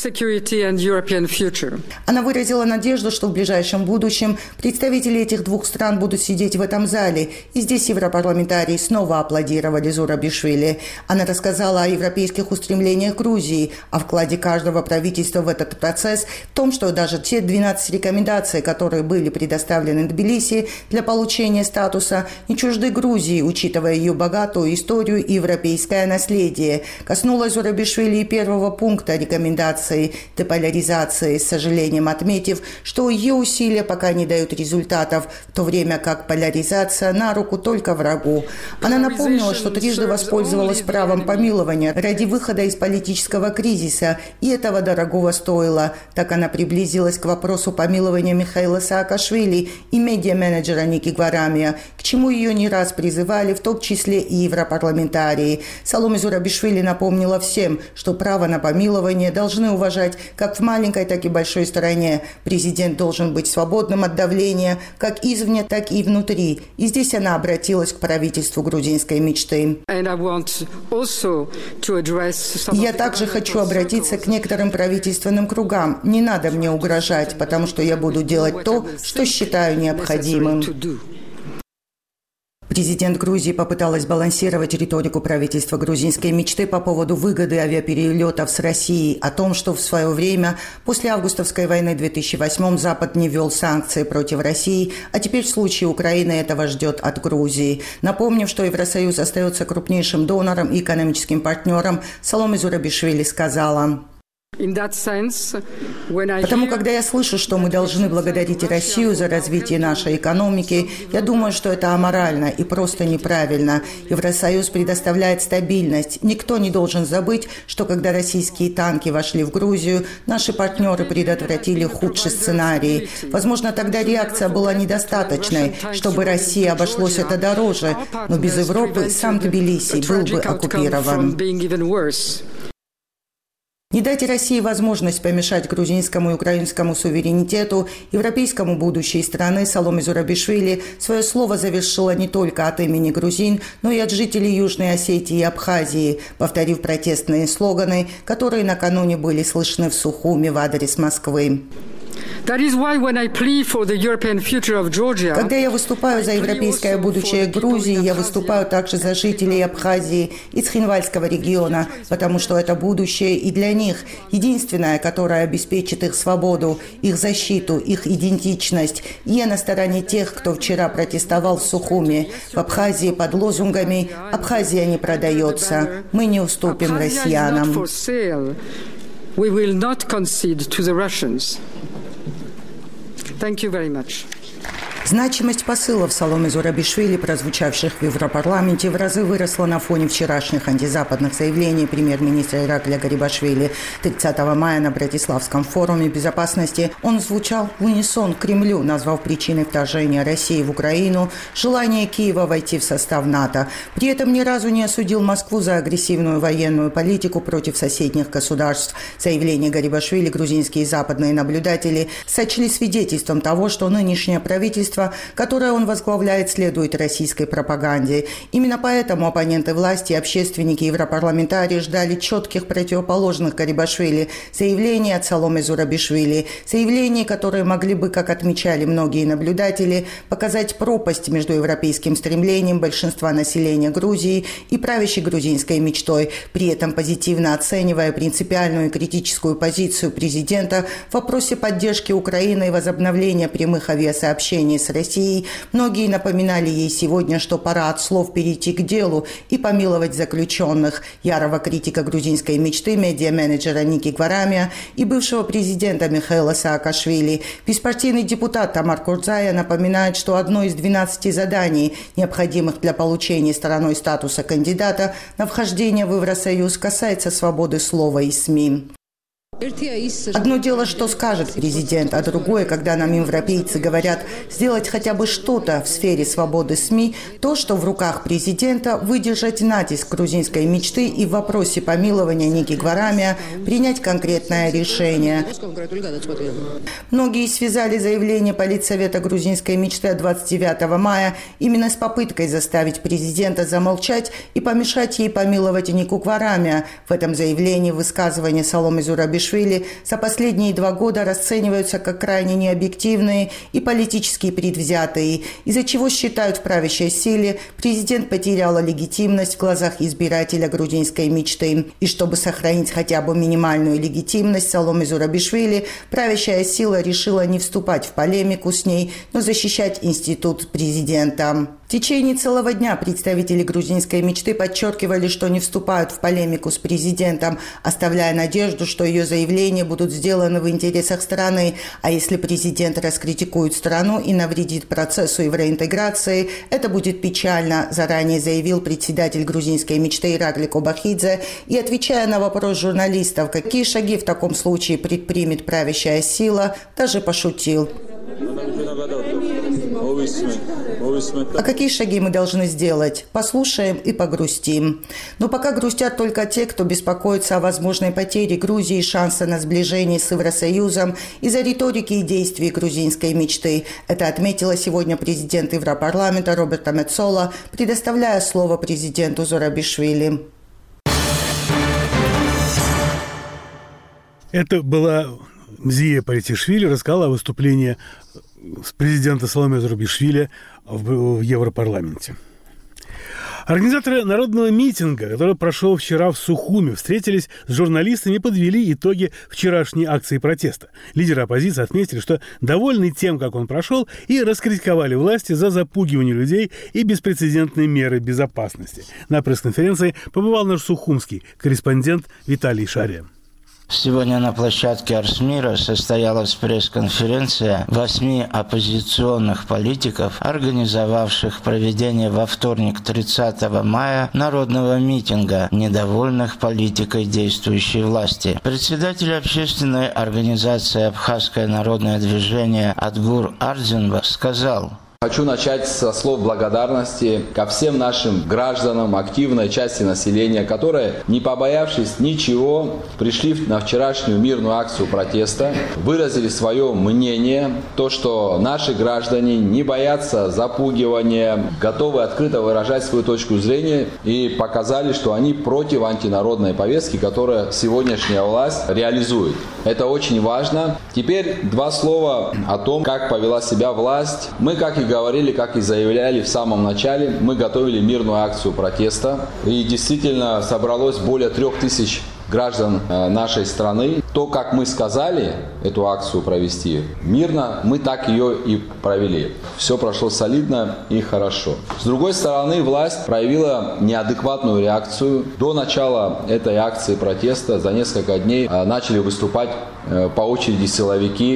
Она выразила надежду, что в ближайшем будущем представители этих двух стран будут сидеть в этом зале, и здесь европарламентарии снова аплодировали Зурабишвили. Она рассказала о европейских устремлениях Грузии, о вкладе каждого правительства в этот процесс, в том, что даже те двенадцать рекомендаций, которые были предоставлены Тбилиси для получения статуса, не чужды Грузии, учитывая ее богатую историю и европейское наследие. Коснулась Зурабишвили и первого пункта рекомендации деполяризации, с сожалением отметив, что ее усилия пока не дают результатов, в то время как поляризация на руку только врагу. Она напомнила, что трижды воспользовалась правом помилования ради выхода из политического кризиса, и этого дорогого стоило. Так она приблизилась к вопросу помилования Михаила Саакашвили и медиа-менеджера Ники Гварамия, к чему ее не раз призывали, в том числе и европарламентарии. Саломе Зурабишвили напомнила всем, что право на помилование должны уважать как в маленькой, так и большой стране. Президент должен быть свободным от давления как извне, так и внутри. И здесь она обратилась к правительству грузинской мечты. Я также хочу обратиться к некоторым правительственным кругам. Не надо мне угрожать, потому что я буду делать то, что считаю необходимым. Президент Грузии попыталась балансировать риторику правительства грузинской мечты по поводу выгоды авиаперелетов с Россией, о том, что в свое время, после августовской войны две тысячи восьмого, Запад не ввел санкции против России, а теперь в случае Украины этого ждет от Грузии. Напомним, что Евросоюз остается крупнейшим донором и экономическим партнером, Саломе Зурабишвили сказала. Потому, когда я слышу, что мы должны благодарить Россию за развитие нашей экономики, я думаю, что это аморально и просто неправильно. Евросоюз предоставляет стабильность. Никто не должен забыть, что когда российские танки вошли в Грузию, наши партнеры предотвратили худший сценарий. Возможно, тогда реакция была недостаточной, чтобы России обошлось это дороже, но без Европы сам Тбилиси был бы оккупирован. Не дайте России возможность помешать грузинскому и украинскому суверенитету, европейскому будущей страны. Саломе Зурабишвили свое слово завершила не только от имени грузин, но и от жителей Южной Осетии и Абхазии, повторив протестные слоганы, которые накануне были слышны в Сухуми в адрес Москвы. Когда я выступаю за европейское будущее Грузии, я выступаю также за жителей Абхазии и Цхинвальского региона, потому что это будущее и для них, единственное, которое обеспечит их свободу, их защиту, их идентичность. И я на стороне тех, кто вчера протестовал в Сухуми, в Абхазии под лозунгами «Абхазия не продается, мы не уступим россиянам». Thank you very much. Значимость посылов Саломе Зурабишвили, прозвучавших в Европарламенте, в разы выросла на фоне вчерашних антизападных заявлений премьер-министра Иракля Гарибашвили. тридцатого мая на Братиславском форуме безопасности он звучал в унисон Кремлю, назвав причиной вторжения России в Украину желание Киева войти в состав НАТО. При этом ни разу не осудил Москву за агрессивную военную политику против соседних государств. Заявление Гарибашвили грузинские и западные наблюдатели сочли свидетельством того, что нынешнее правительство, которое он возглавляет, следует российской пропаганде. Именно поэтому оппоненты власти, общественники и европарламентарии ждали четких противоположных Гарибашвили заявлений от Саломе Зурабишвили. Заявлений, которые могли бы, как отмечали многие наблюдатели, показать пропасть между европейским стремлением большинства населения Грузии и правящей грузинской мечтой, при этом позитивно оценивая принципиальную и критическую позицию президента в вопросе поддержки Украины и возобновления прямых авиасообщений с Россией. Многие напоминали ей сегодня, что пора от слов перейти к делу и помиловать заключенных. Ярого критика грузинской мечты, медиа-менеджера Ники Гварамия и бывшего президента Михаила Саакашвили. Беспартийный депутат Тамар Курдзая напоминает, что одно из двенадцати заданий, необходимых для получения стороной статуса кандидата на вхождение в Евросоюз, касается свободы слова и СМИ. Одно дело, что скажет президент, а другое, когда нам европейцы говорят сделать хотя бы что-то в сфере свободы СМИ, то, что в руках президента выдержать натиск грузинской мечты и в вопросе помилования Ники Гварамия принять конкретное решение. Многие связали заявление Политсовета грузинской мечты от двадцать девятого мая именно с попыткой заставить президента замолчать и помешать ей помиловать Нику Гварамия. В этом заявлении высказывания Саломе Зурабишвили за последние два года расцениваются как крайне необъективные и политически предвзятые, из-за чего считают в правящей силе президент потеряла легитимность в глазах избирателя грузинской мечты. И чтобы сохранить хотя бы минимальную легитимность Саломе Зурабишвили, правящая сила решила не вступать в полемику с ней, но защищать институт президента. В течение целого дня представители грузинской мечты подчеркивали, что не вступают в полемику с президентом, оставляя надежду, что ее заявления будут сделаны в интересах страны. А если президент раскритикует страну и навредит процессу евроинтеграции, это будет печально, заранее заявил председатель грузинской мечты Иракли Кобахидзе. И отвечая на вопрос журналистов, какие шаги в таком случае предпримет правящая сила, даже пошутил. А какие шаги мы должны сделать? Послушаем и погрустим. Но пока грустят только те, кто беспокоится о возможной потере Грузии и шанса на сближение с Евросоюзом из-за риторики и действий грузинской мечты. Это отметила сегодня президент Европарламента Роберта Мецола, предоставляя слово президенту Зурабишвили. Это была Мзия Политишвили, рассказала о выступлении президента Саломе Зурабишвили в Европарламенте. Организаторы народного митинга, который прошел вчера в Сухуми, встретились с журналистами и подвели итоги вчерашней акции протеста. Лидеры оппозиции отметили, что довольны тем, как он прошел, и раскритиковали власти за запугивание людей и беспрецедентные меры безопасности. На пресс-конференции побывал наш сухумский корреспондент Виталий Шария. Сегодня на площадке Арсмира состоялась пресс-конференция восьми оппозиционных политиков, организовавших проведение во вторник тридцатого мая народного митинга, недовольных политикой действующей власти. Председатель общественной организации «Абхазское народное движение» Адгур Ардзинба сказал: Хочу начать со слов благодарности ко всем нашим гражданам, активной части населения, которые, не побоявшись ничего, пришли на вчерашнюю мирную акцию протеста, выразили свое мнение, то, что наши граждане не боятся запугивания, готовы открыто выражать свою точку зрения и показали, что они против антинародной повестки, которую сегодняшняя власть реализует. Это очень важно. Теперь два слова о том, как повела себя власть. Мы, как и говорили, как и заявляли в самом начале, мы готовили мирную акцию протеста. И действительно собралось более трех тысяч граждан нашей страны. То, как мы сказали эту акцию провести мирно, мы так ее и провели. Все прошло солидно и хорошо. С другой стороны, власть проявила неадекватную реакцию. До начала этой акции протеста за несколько дней начали выступать по очереди силовики,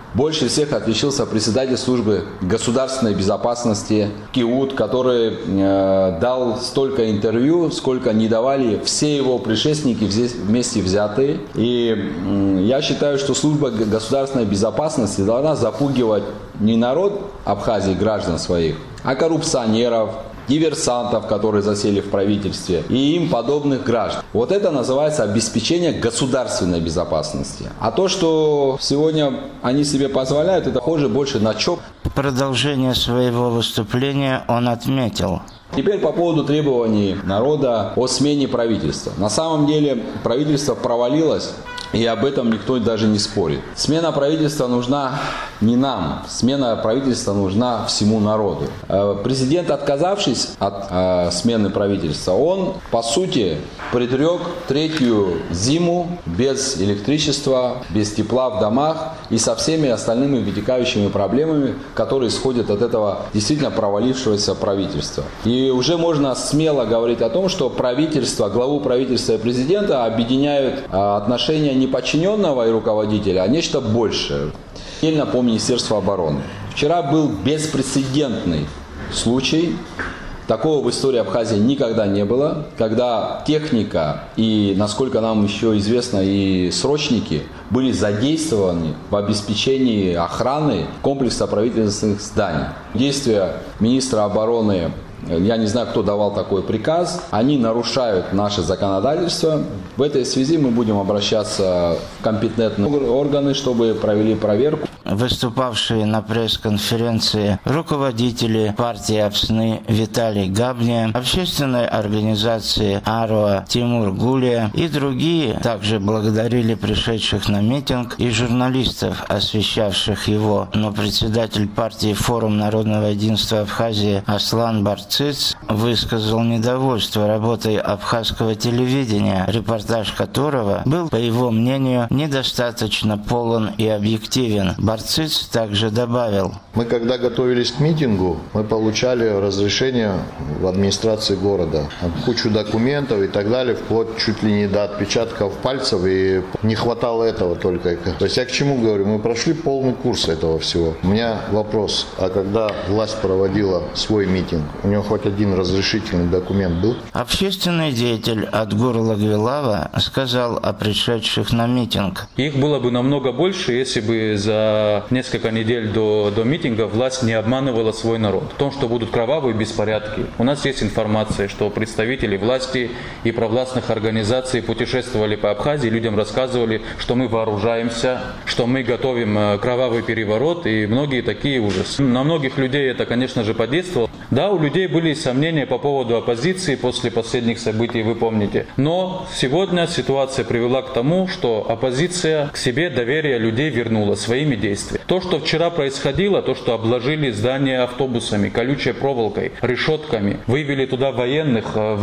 Больше всех отличился председатель службы государственной безопасности Киут, который э, дал столько интервью, сколько не давали все его предшественники вместе взятые. И э, я считаю, что служба государственной безопасности должна запугивать не народ Абхазии, граждан своих, а коррупционеров, диверсантов, которые засели в правительстве, и им подобных граждан. Вот это называется обеспечение государственной безопасности. А то, что сегодня они себе позволяют, это похоже больше на ЧОП. В продолжение своего выступления он отметил: Теперь по поводу требований народа о смене правительства. На самом деле правительство провалилось, и об этом никто даже не спорит. Смена правительства нужна не нам, смена правительства нужна всему народу. Президент, отказавшись от э, смены правительства, он, по сути, предрек третью зиму без электричества, без тепла в домах и со всеми остальными вытекающими проблемами, которые исходят от этого действительно провалившегося правительства. И уже можно смело говорить о том, что правительство, главу правительства и президента объединяют э, отношения не подчиненного и руководителя, а нечто большее. Отдельно по Министерству обороны. Вчера был беспрецедентный случай. Такого в истории Абхазии никогда не было, когда техника и, насколько нам еще известно, и срочники были задействованы в обеспечении охраны комплекса правительственных зданий. Действия министра обороны, я не знаю, кто давал такой приказ, они нарушают наше законодательство. В этой связи мы будем обращаться в компетентные органы, чтобы провели проверку. Выступавшие на пресс-конференции руководители партии Апсны Виталий Габния, общественной организации АРОА Тимур Гулия и другие также благодарили пришедших на митинг и журналистов, освещавших его. Но председатель партии Форум народного единства Абхазии Аслан Барциц высказал недовольство работой абхазского телевидения, репортаж которого был, по его мнению, недостаточно полон и объективен. Барциц также добавил: мы, когда готовились к митингу, мы получали разрешение в администрации города. Кучу документов и так далее, вплоть чуть ли не до отпечатков пальцев, и не хватало этого только. То есть я к чему говорю? Мы прошли полный курс этого всего. У меня вопрос: а когда власть проводила свой митинг, у него хоть один разрешительный документ был? Общественный деятель Адгур Лагвилава сказал о пришедших на митинг: их было бы намного больше, если бы за несколько недель до, до митинга власть не обманывала свой народ в том, что будут кровавые беспорядки. У нас есть информация, что представители власти и провластных организаций путешествовали по Абхазии, людям рассказывали, что мы вооружаемся, что мы готовим кровавый переворот, и многие такие ужасы. На многих людей это, конечно же, подействовало. Да, у людей были сомнения по поводу оппозиции после последних событий, вы помните. Но сегодня ситуация привела к тому, что оппозиция к себе доверие людей вернула своими действиями. То, что вчера происходило, то, что обложили здания автобусами, колючей проволокой, решетками, вывели туда военных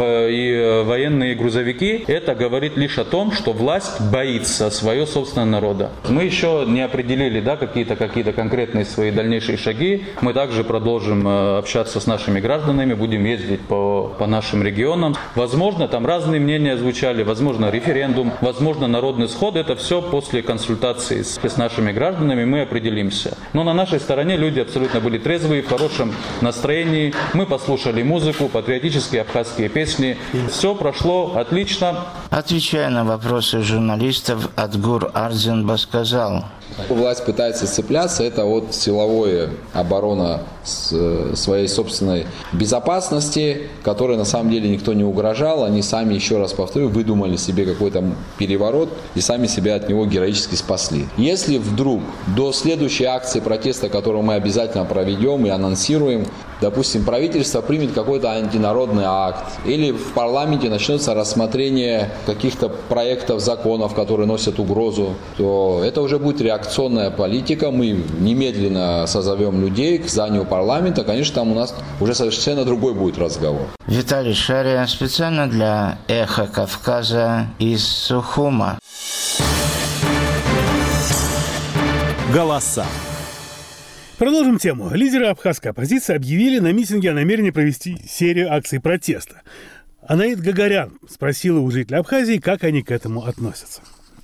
и военные грузовики, это говорит лишь о том, что власть боится своего собственного народа. Мы еще не определили, да, какие-то какие-то конкретные свои дальнейшие шаги. Мы также продолжим общаться с нашими гражданами, будем ездить по, по нашим регионам. Возможно, там разные мнения звучали, возможно, референдум, возможно, народный сход. Это все после консультации с, с нашими гражданами мы определимся. Но на нашей стороне люди абсолютно были трезвые, в хорошем настроении. Мы послушали музыку, патриотические абхазские песни. Все прошло отлично. Отвечая на вопросы журналистов, Адгур Ардзинба сказал: власть пытается цепляться, это вот силовая оборона своей собственной безопасности, которой на самом деле никто не угрожал. Они сами, еще раз повторю, выдумали себе какой-то переворот и сами себя от него героически спасли. Если вдруг до следующей акции протеста, которую мы обязательно проведем и анонсируем, допустим, правительство примет какой-то антинародный акт, или в парламенте начнется рассмотрение каких-то проектов законов, которые носят угрозу, то это уже будет реакционная политика. Мы немедленно созовем людей к зданию парламента. Конечно, там у нас уже совершенно другой будет разговор. Виталий Шария специально для «Эхо Кавказа» из Сухума. Голоса. Продолжим тему. Лидеры абхазской оппозиции объявили на митинге о намерении провести серию акций протеста. Анаит Гагарян спросила у жителей Абхазии, как они к этому относятся.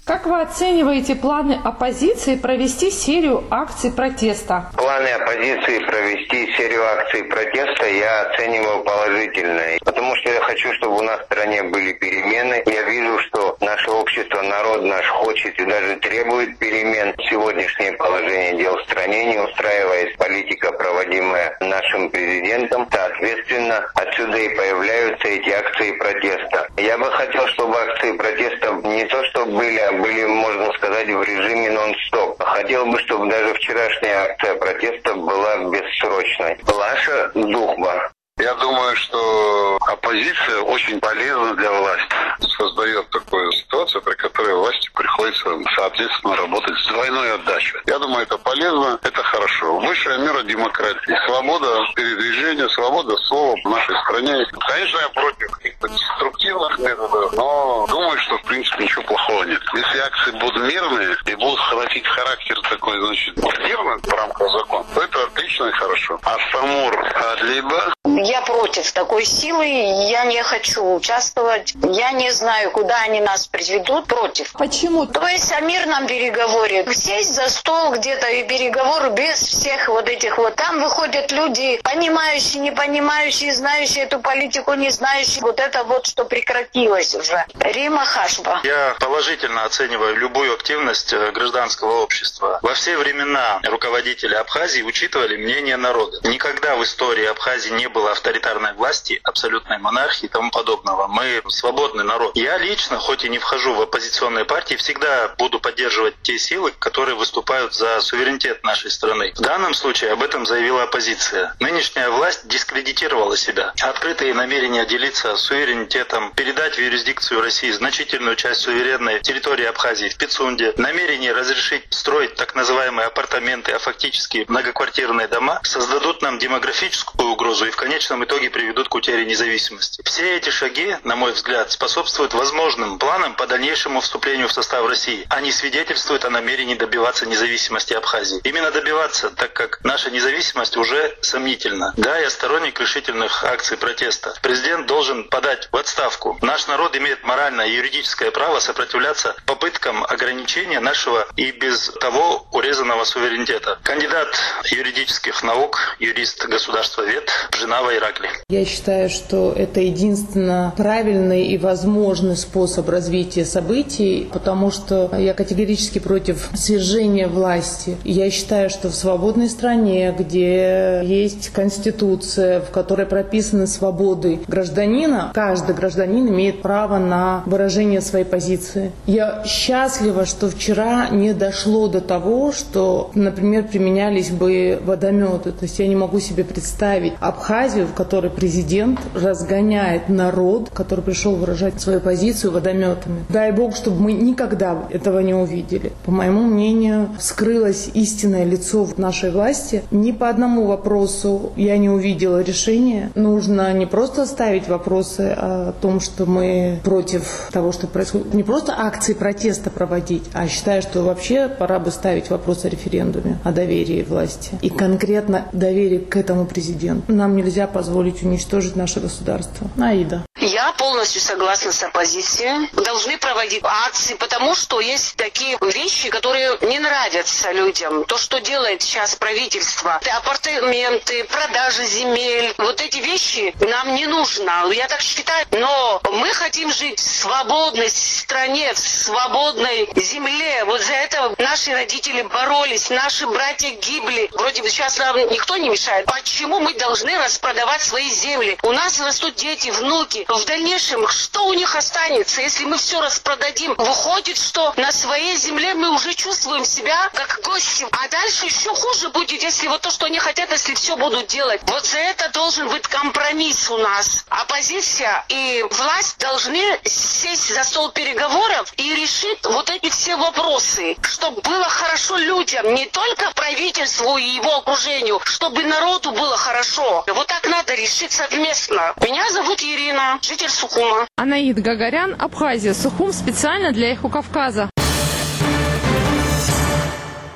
Как вы оцениваете планы оппозиции провести серию акций протеста? Планы оппозиции провести серию акций протеста я оцениваю положительно, потому что я хочу, чтобы у нас в стране были перемены. Я вижу, что наше общество, народ наш хочет и даже требует перемен. Сегодняшнее положение дел в стране не устраивает политика, проводимая нашим президентом. Соответственно, отсюда и появляются эти акции протеста. Я бы хотел, чтобы акции протеста не то что были, а были, можно сказать, в режиме нон-стоп. Хотел бы, чтобы даже вчерашняя акция протеста была бессрочной. Лаша Духба. Я думаю, что оппозиция очень полезна для власти. Создает такую ситуацию, при которой власти приходится, соответственно, работать с двойной отдачей. Я думаю, это полезно, это хорошо. Высшая мера демократии, свобода передвижения, свобода слова в нашей стране. Конечно, я против каких-то деструктивных методов, но думаю, что, в принципе, ничего плохого нет. Если акции будут мирные и будут носить характер такой, значит, мирный в рамках закона, то это отлично и хорошо. А Самур Адлиба... Я против такой силы, я не хочу участвовать. Я не знаю, куда они нас приведут, против. Почему? То есть о мирном переговоре. Сесть за стол где-то и переговоры без всех вот этих вот. Там выходят люди, понимающие, не понимающие, знающие эту политику, не знающие. Вот это вот, что прекратилось уже. Рима Хашба. Я положительно оцениваю любую активность гражданского общества. Во все времена руководители Абхазии учитывали мнение народа. Никогда в истории Абхазии не было авторитарной власти, абсолютной монархии и тому подобного. Мы свободный народ. Я лично, хоть и не вхожу в оппозиционные партии, всегда буду поддерживать те силы, которые выступают за суверенитет нашей страны. В данном случае об этом заявила оппозиция. Нынешняя власть дискредитировала себя. Открытые намерения делиться суверенитетом, передать в юрисдикцию России значительную часть суверенной территории Абхазии в Пицунде, намерение разрешить строить так называемые апартаменты, а фактически многоквартирные дома, создадут нам демографическую угрозу и в конечном итоге приведут к утере независимости. Все эти шаги, на мой взгляд, способствуют возможным планам по дальнейшему вступлению в состав России. Они свидетельствуют о намерении добиваться независимости Абхазии. Именно добиваться, так как наша независимость уже сомнительна. Да, я сторонник решительных акций протеста. Президент должен подать в отставку. Наш народ имеет моральное и юридическое право сопротивляться попыткам ограничения нашего и без того урезанного суверенитета. Кандидат юридических наук, юрист государствовед Женава Иракли. Я считаю, что это единственно правильный и возможный способ развития событий, потому что я категорически против свержения власти. Я считаю, что в свободной стране, где есть конституция, в которой прописаны свободы гражданина, каждый гражданин имеет право на выражение своей позиции. Я счастлива, что вчера не дошло до того, что, например, применялись бы водометы. То есть я не могу себе представить Абхазию, в которой президент разгоняет народ, который пришел выражать свою позицию водометами. Дай Бог, чтобы мы никогда этого не увидели. По моему мнению, вскрылось истинное лицо нашей власти. Ни по одному вопросу я не увидела решения. Нужно не просто ставить вопросы о том, что мы против того, что происходит. Не просто акции протеста проводить, а считаю, что вообще пора бы ставить вопрос о референдуме, о доверии власти. И конкретно доверие к этому президенту. Нам нельзя позволить уничтожить наше государство. Аида. Я полностью согласна с оппозицией. Должны проводить акции, потому что есть такие вещи, которые не нравятся людям. То, что делает сейчас правительство. Апартаменты, продажа земель. Вот эти вещи нам не нужно. Я так считаю. Но мы хотим жить в свободной стране, в свободной земле. Вот за это наши родители боролись, наши братья гибли. Вроде бы сейчас нам никто не мешает. Почему мы должны распродавать свои земли? У нас растут дети, внуки. В дальнейшем, что у них останется, если мы все распродадим? Выходит, что на своей земле мы уже чувствуем себя как гости. А дальше еще хуже будет, если вот то, что они хотят, если все будут делать. Вот за это должен быть компромисс у нас. Оппозиция и власть должны сесть за стол переговоров и решить вот эти все вопросы, чтобы было хорошо людям, не только правительству и его окружению, чтобы народу было хорошо. Вот так надо решить совместно. Меня зовут Ирина, житель Сухума. Анаид Гагарян, Абхазия, Сухум, специально для Эхо Кавказа.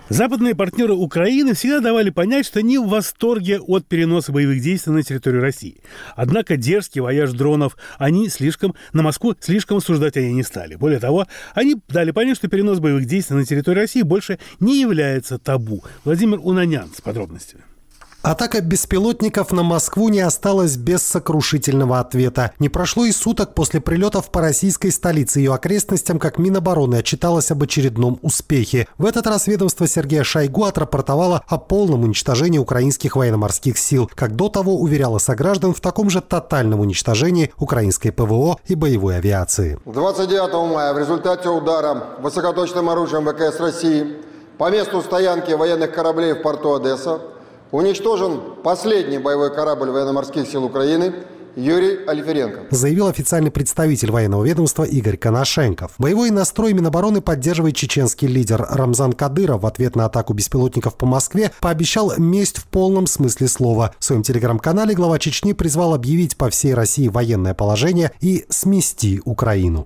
Западные партнеры Украины всегда давали понять, что они в восторге от переноса боевых действий на территорию России. Однако дерзкий вояж дронов они слишком, на Москву слишком осуждать они не стали. Более того, они дали понять, что перенос боевых действий на территорию России больше не является табу. Владимир Унанян с подробностями. Атака беспилотников на Москву не осталась без сокрушительного ответа. Не прошло и суток после прилетов по российской столице и ее окрестностям, как Минобороны отчиталось об очередном успехе. В этот раз ведомство Сергея Шойгу отрапортовало о полном уничтожении украинских военно-морских сил, как до того уверяло сограждан в таком же тотальном уничтожении украинской ПВО и боевой авиации. двадцать девятого мая в результате удара высокоточным оружием ВКС России по месту стоянки военных кораблей в порту Одесса уничтожен последний боевой корабль военно-морских сил Украины Юрий Альференко, заявил официальный представитель военного ведомства Игорь Коношенков. Боевой настрой Минобороны поддерживает чеченский лидер. Рамзан Кадыров в ответ на атаку беспилотников по Москве пообещал месть в полном смысле слова. В своем телеграм-канале глава Чечни призвал объявить по всей России военное положение и смести Украину.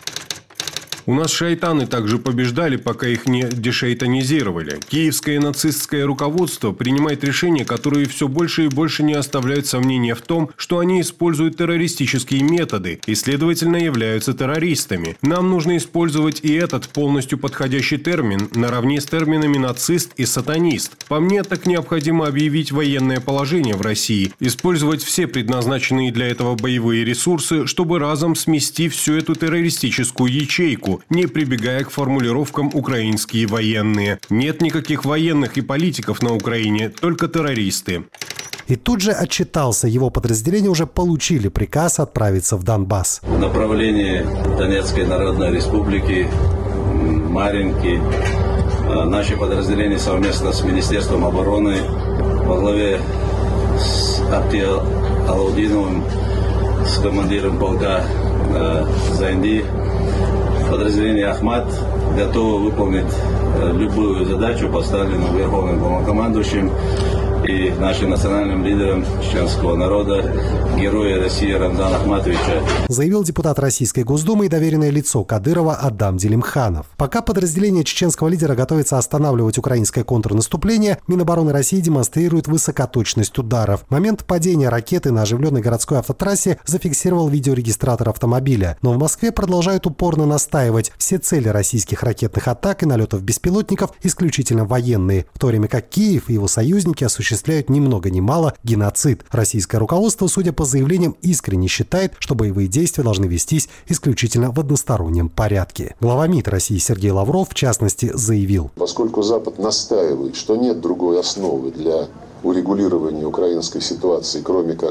У нас шайтаны также побеждали, пока их не дешейтанизировали. Киевское нацистское руководство принимает решения, которые все больше и больше не оставляют сомнения в том, что они используют террористические методы и, следовательно, являются террористами. Нам нужно использовать и этот полностью подходящий термин наравне с терминами нацист и сатанист. По мне, так необходимо объявить военное положение в России, использовать все предназначенные для этого боевые ресурсы, чтобы разом смести всю эту террористическую ячейку, не прибегая к формулировкам «украинские военные». Нет никаких военных и политиков на Украине, только террористы. И тут же отчитался. Его подразделения уже получили приказ отправиться в Донбасс. В направлении Донецкой Народной Республики, Марьинки, наши подразделения совместно с Министерством обороны во главе с Абти Алаудиновым, с командиром полка Зайнди, подразделение «Ахмат» готово выполнить любую задачу, поставленную Верховным Главнокомандующим и нашим национальным лидером чеченского народа, героя России Рамзана Ахматовича. Заявил депутат Российской Госдумы и доверенное лицо Кадырова Адам Делимханов. Пока подразделение чеченского лидера готовится останавливать украинское контрнаступление, Минобороны России демонстрирует высокоточность ударов. Момент падения ракеты на оживленной городской автотрассе зафиксировал видеорегистратор автомобиля. Но в Москве продолжают упорно настаивать: все цели российских ракетных атак и налетов беспилотников исключительно военные, в то время как Киев и его союзники осуществляют осуществляют ни много ни мало геноцид. Российское руководство, судя по заявлениям, искренне считает, что боевые действия должны вестись исключительно в одностороннем порядке. Глава МИД России Сергей Лавров, в частности, заявил: поскольку Запад настаивает, что нет другой основы для урегулирования украинской ситуации, кроме как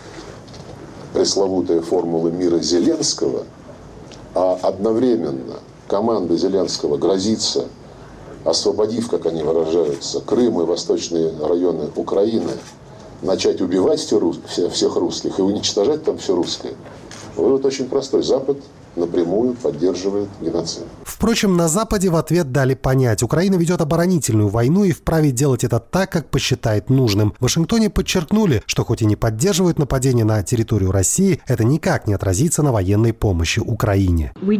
пресловутая формула мира Зеленского, а одновременно команда Зеленского грозится, освободив, как они выражаются, Крым и восточные районы Украины, начать убивать всех русских и уничтожать там все русское. Вывод очень простой. Запад напрямую поддерживает геноцид. Впрочем, на Западе в ответ дали понять: Украина ведет оборонительную войну и вправе делать это так, как посчитает нужным. В Вашингтоне подчеркнули, что хоть и не поддерживают нападение на территорию России, это никак не отразится на военной помощи Украине. Мы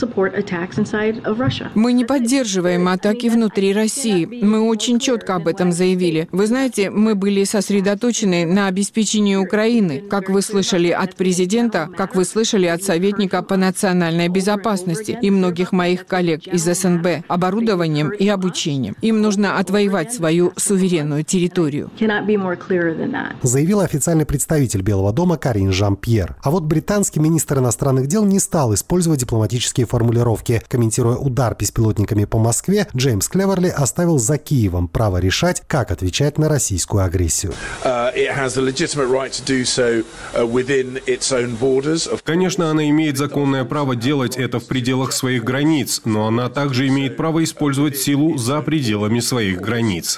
не поддерживаем атаки внутри России. Мы очень четко об этом заявили. Вы знаете, мы были сосредоточены на обеспечении Украины, как вы слышали от президента, как вы слышали от советника по национальной национальной безопасности и многих моих коллег из СНБ оборудованием и обучением. Им нужно отвоевать свою суверенную территорию. Заявил официальный представитель Белого дома Карин Жан-Пьер. А вот британский министр иностранных дел не стал использовать дипломатические формулировки. Комментируя удар беспилотниками по Москве, Джеймс Клеверли оставил за Киевом право решать, как отвечать на российскую агрессию. Конечно, она имеет законное право делать это в пределах своих границ, но она также имеет право использовать силу за пределами своих границ.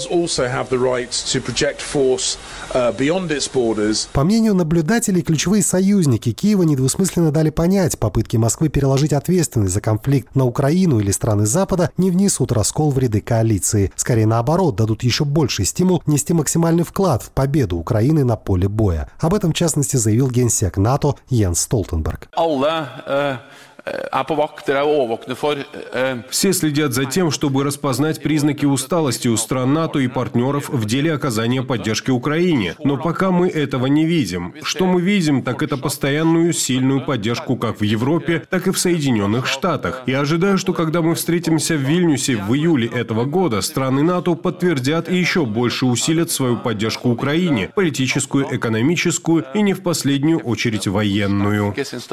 По мнению наблюдателей, ключевые союзники Киева недвусмысленно дали понять: попытки Москвы переложить ответственность за конфликт на Украину или страны Запада не внесут раскол в ряды коалиции. Скорее наоборот, дадут еще больший стимул нести максимальный вклад в победу Украины на поле боя. Об этом, в частности, заявил генсек НАТО Йенс Столтенберг. Все следят за тем, чтобы распознать признаки усталости у стран НАТО и партнеров в деле оказания поддержки Украине. Но пока мы этого не видим. Что мы видим, так это постоянную сильную поддержку как в Европе, так и в Соединенных Штатах. И ожидаю, что когда мы встретимся в Вильнюсе в июле этого года, страны НАТО подтвердят и еще больше усилят свою поддержку Украине, политическую, экономическую и не в последнюю очередь военную.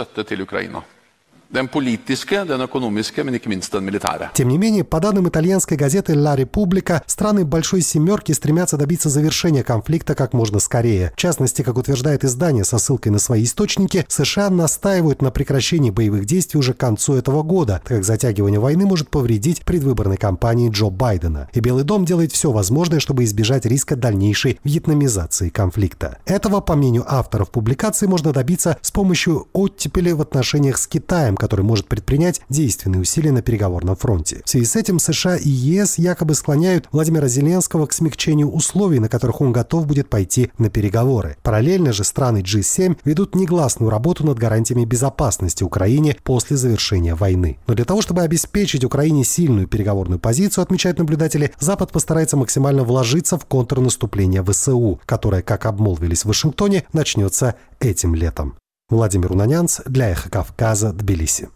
Den politiske, den økonomiske, men ikke minst den militære. Тем не менее, по данным итальянской газеты «Ла Република», страны Большой Семерки стремятся добиться завершения конфликта как можно скорее. В частности, как утверждает издание со ссылкой на свои источники, США настаивают на прекращении боевых действий уже к концу этого года, так как затягивание войны может повредить предвыборной кампании Джо Байдена. И Белый дом делает все возможное, чтобы избежать риска дальнейшей вьетнамизации конфликта. Этого, по мнению авторов публикации, можно добиться с помощью оттепели в отношениях с Китаем, который может предпринять действенные усилия на переговорном фронте. В связи с этим США и ЕС якобы склоняют Владимира Зеленского к смягчению условий, на которых он готов будет пойти на переговоры. Параллельно же страны джи семь ведут негласную работу над гарантиями безопасности Украине после завершения войны. Но для того, чтобы обеспечить Украине сильную переговорную позицию, отмечают наблюдатели, Запад постарается максимально вложиться в контрнаступление ВСУ, которое, как обмолвились в Вашингтоне, начнется этим летом. Владимир Унанянц для «Эхо Кавказа», Тбилиси.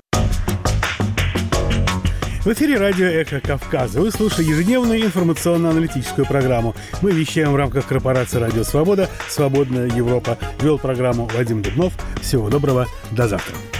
В эфире радио «Эхо Кавказа». Вы слушаете ежедневную информационно-аналитическую программу. Мы вещаем в рамках корпорации «Радио Свобода», «Свободная Европа». Вел программу Вадим Дубнов. Всего доброго. До завтра.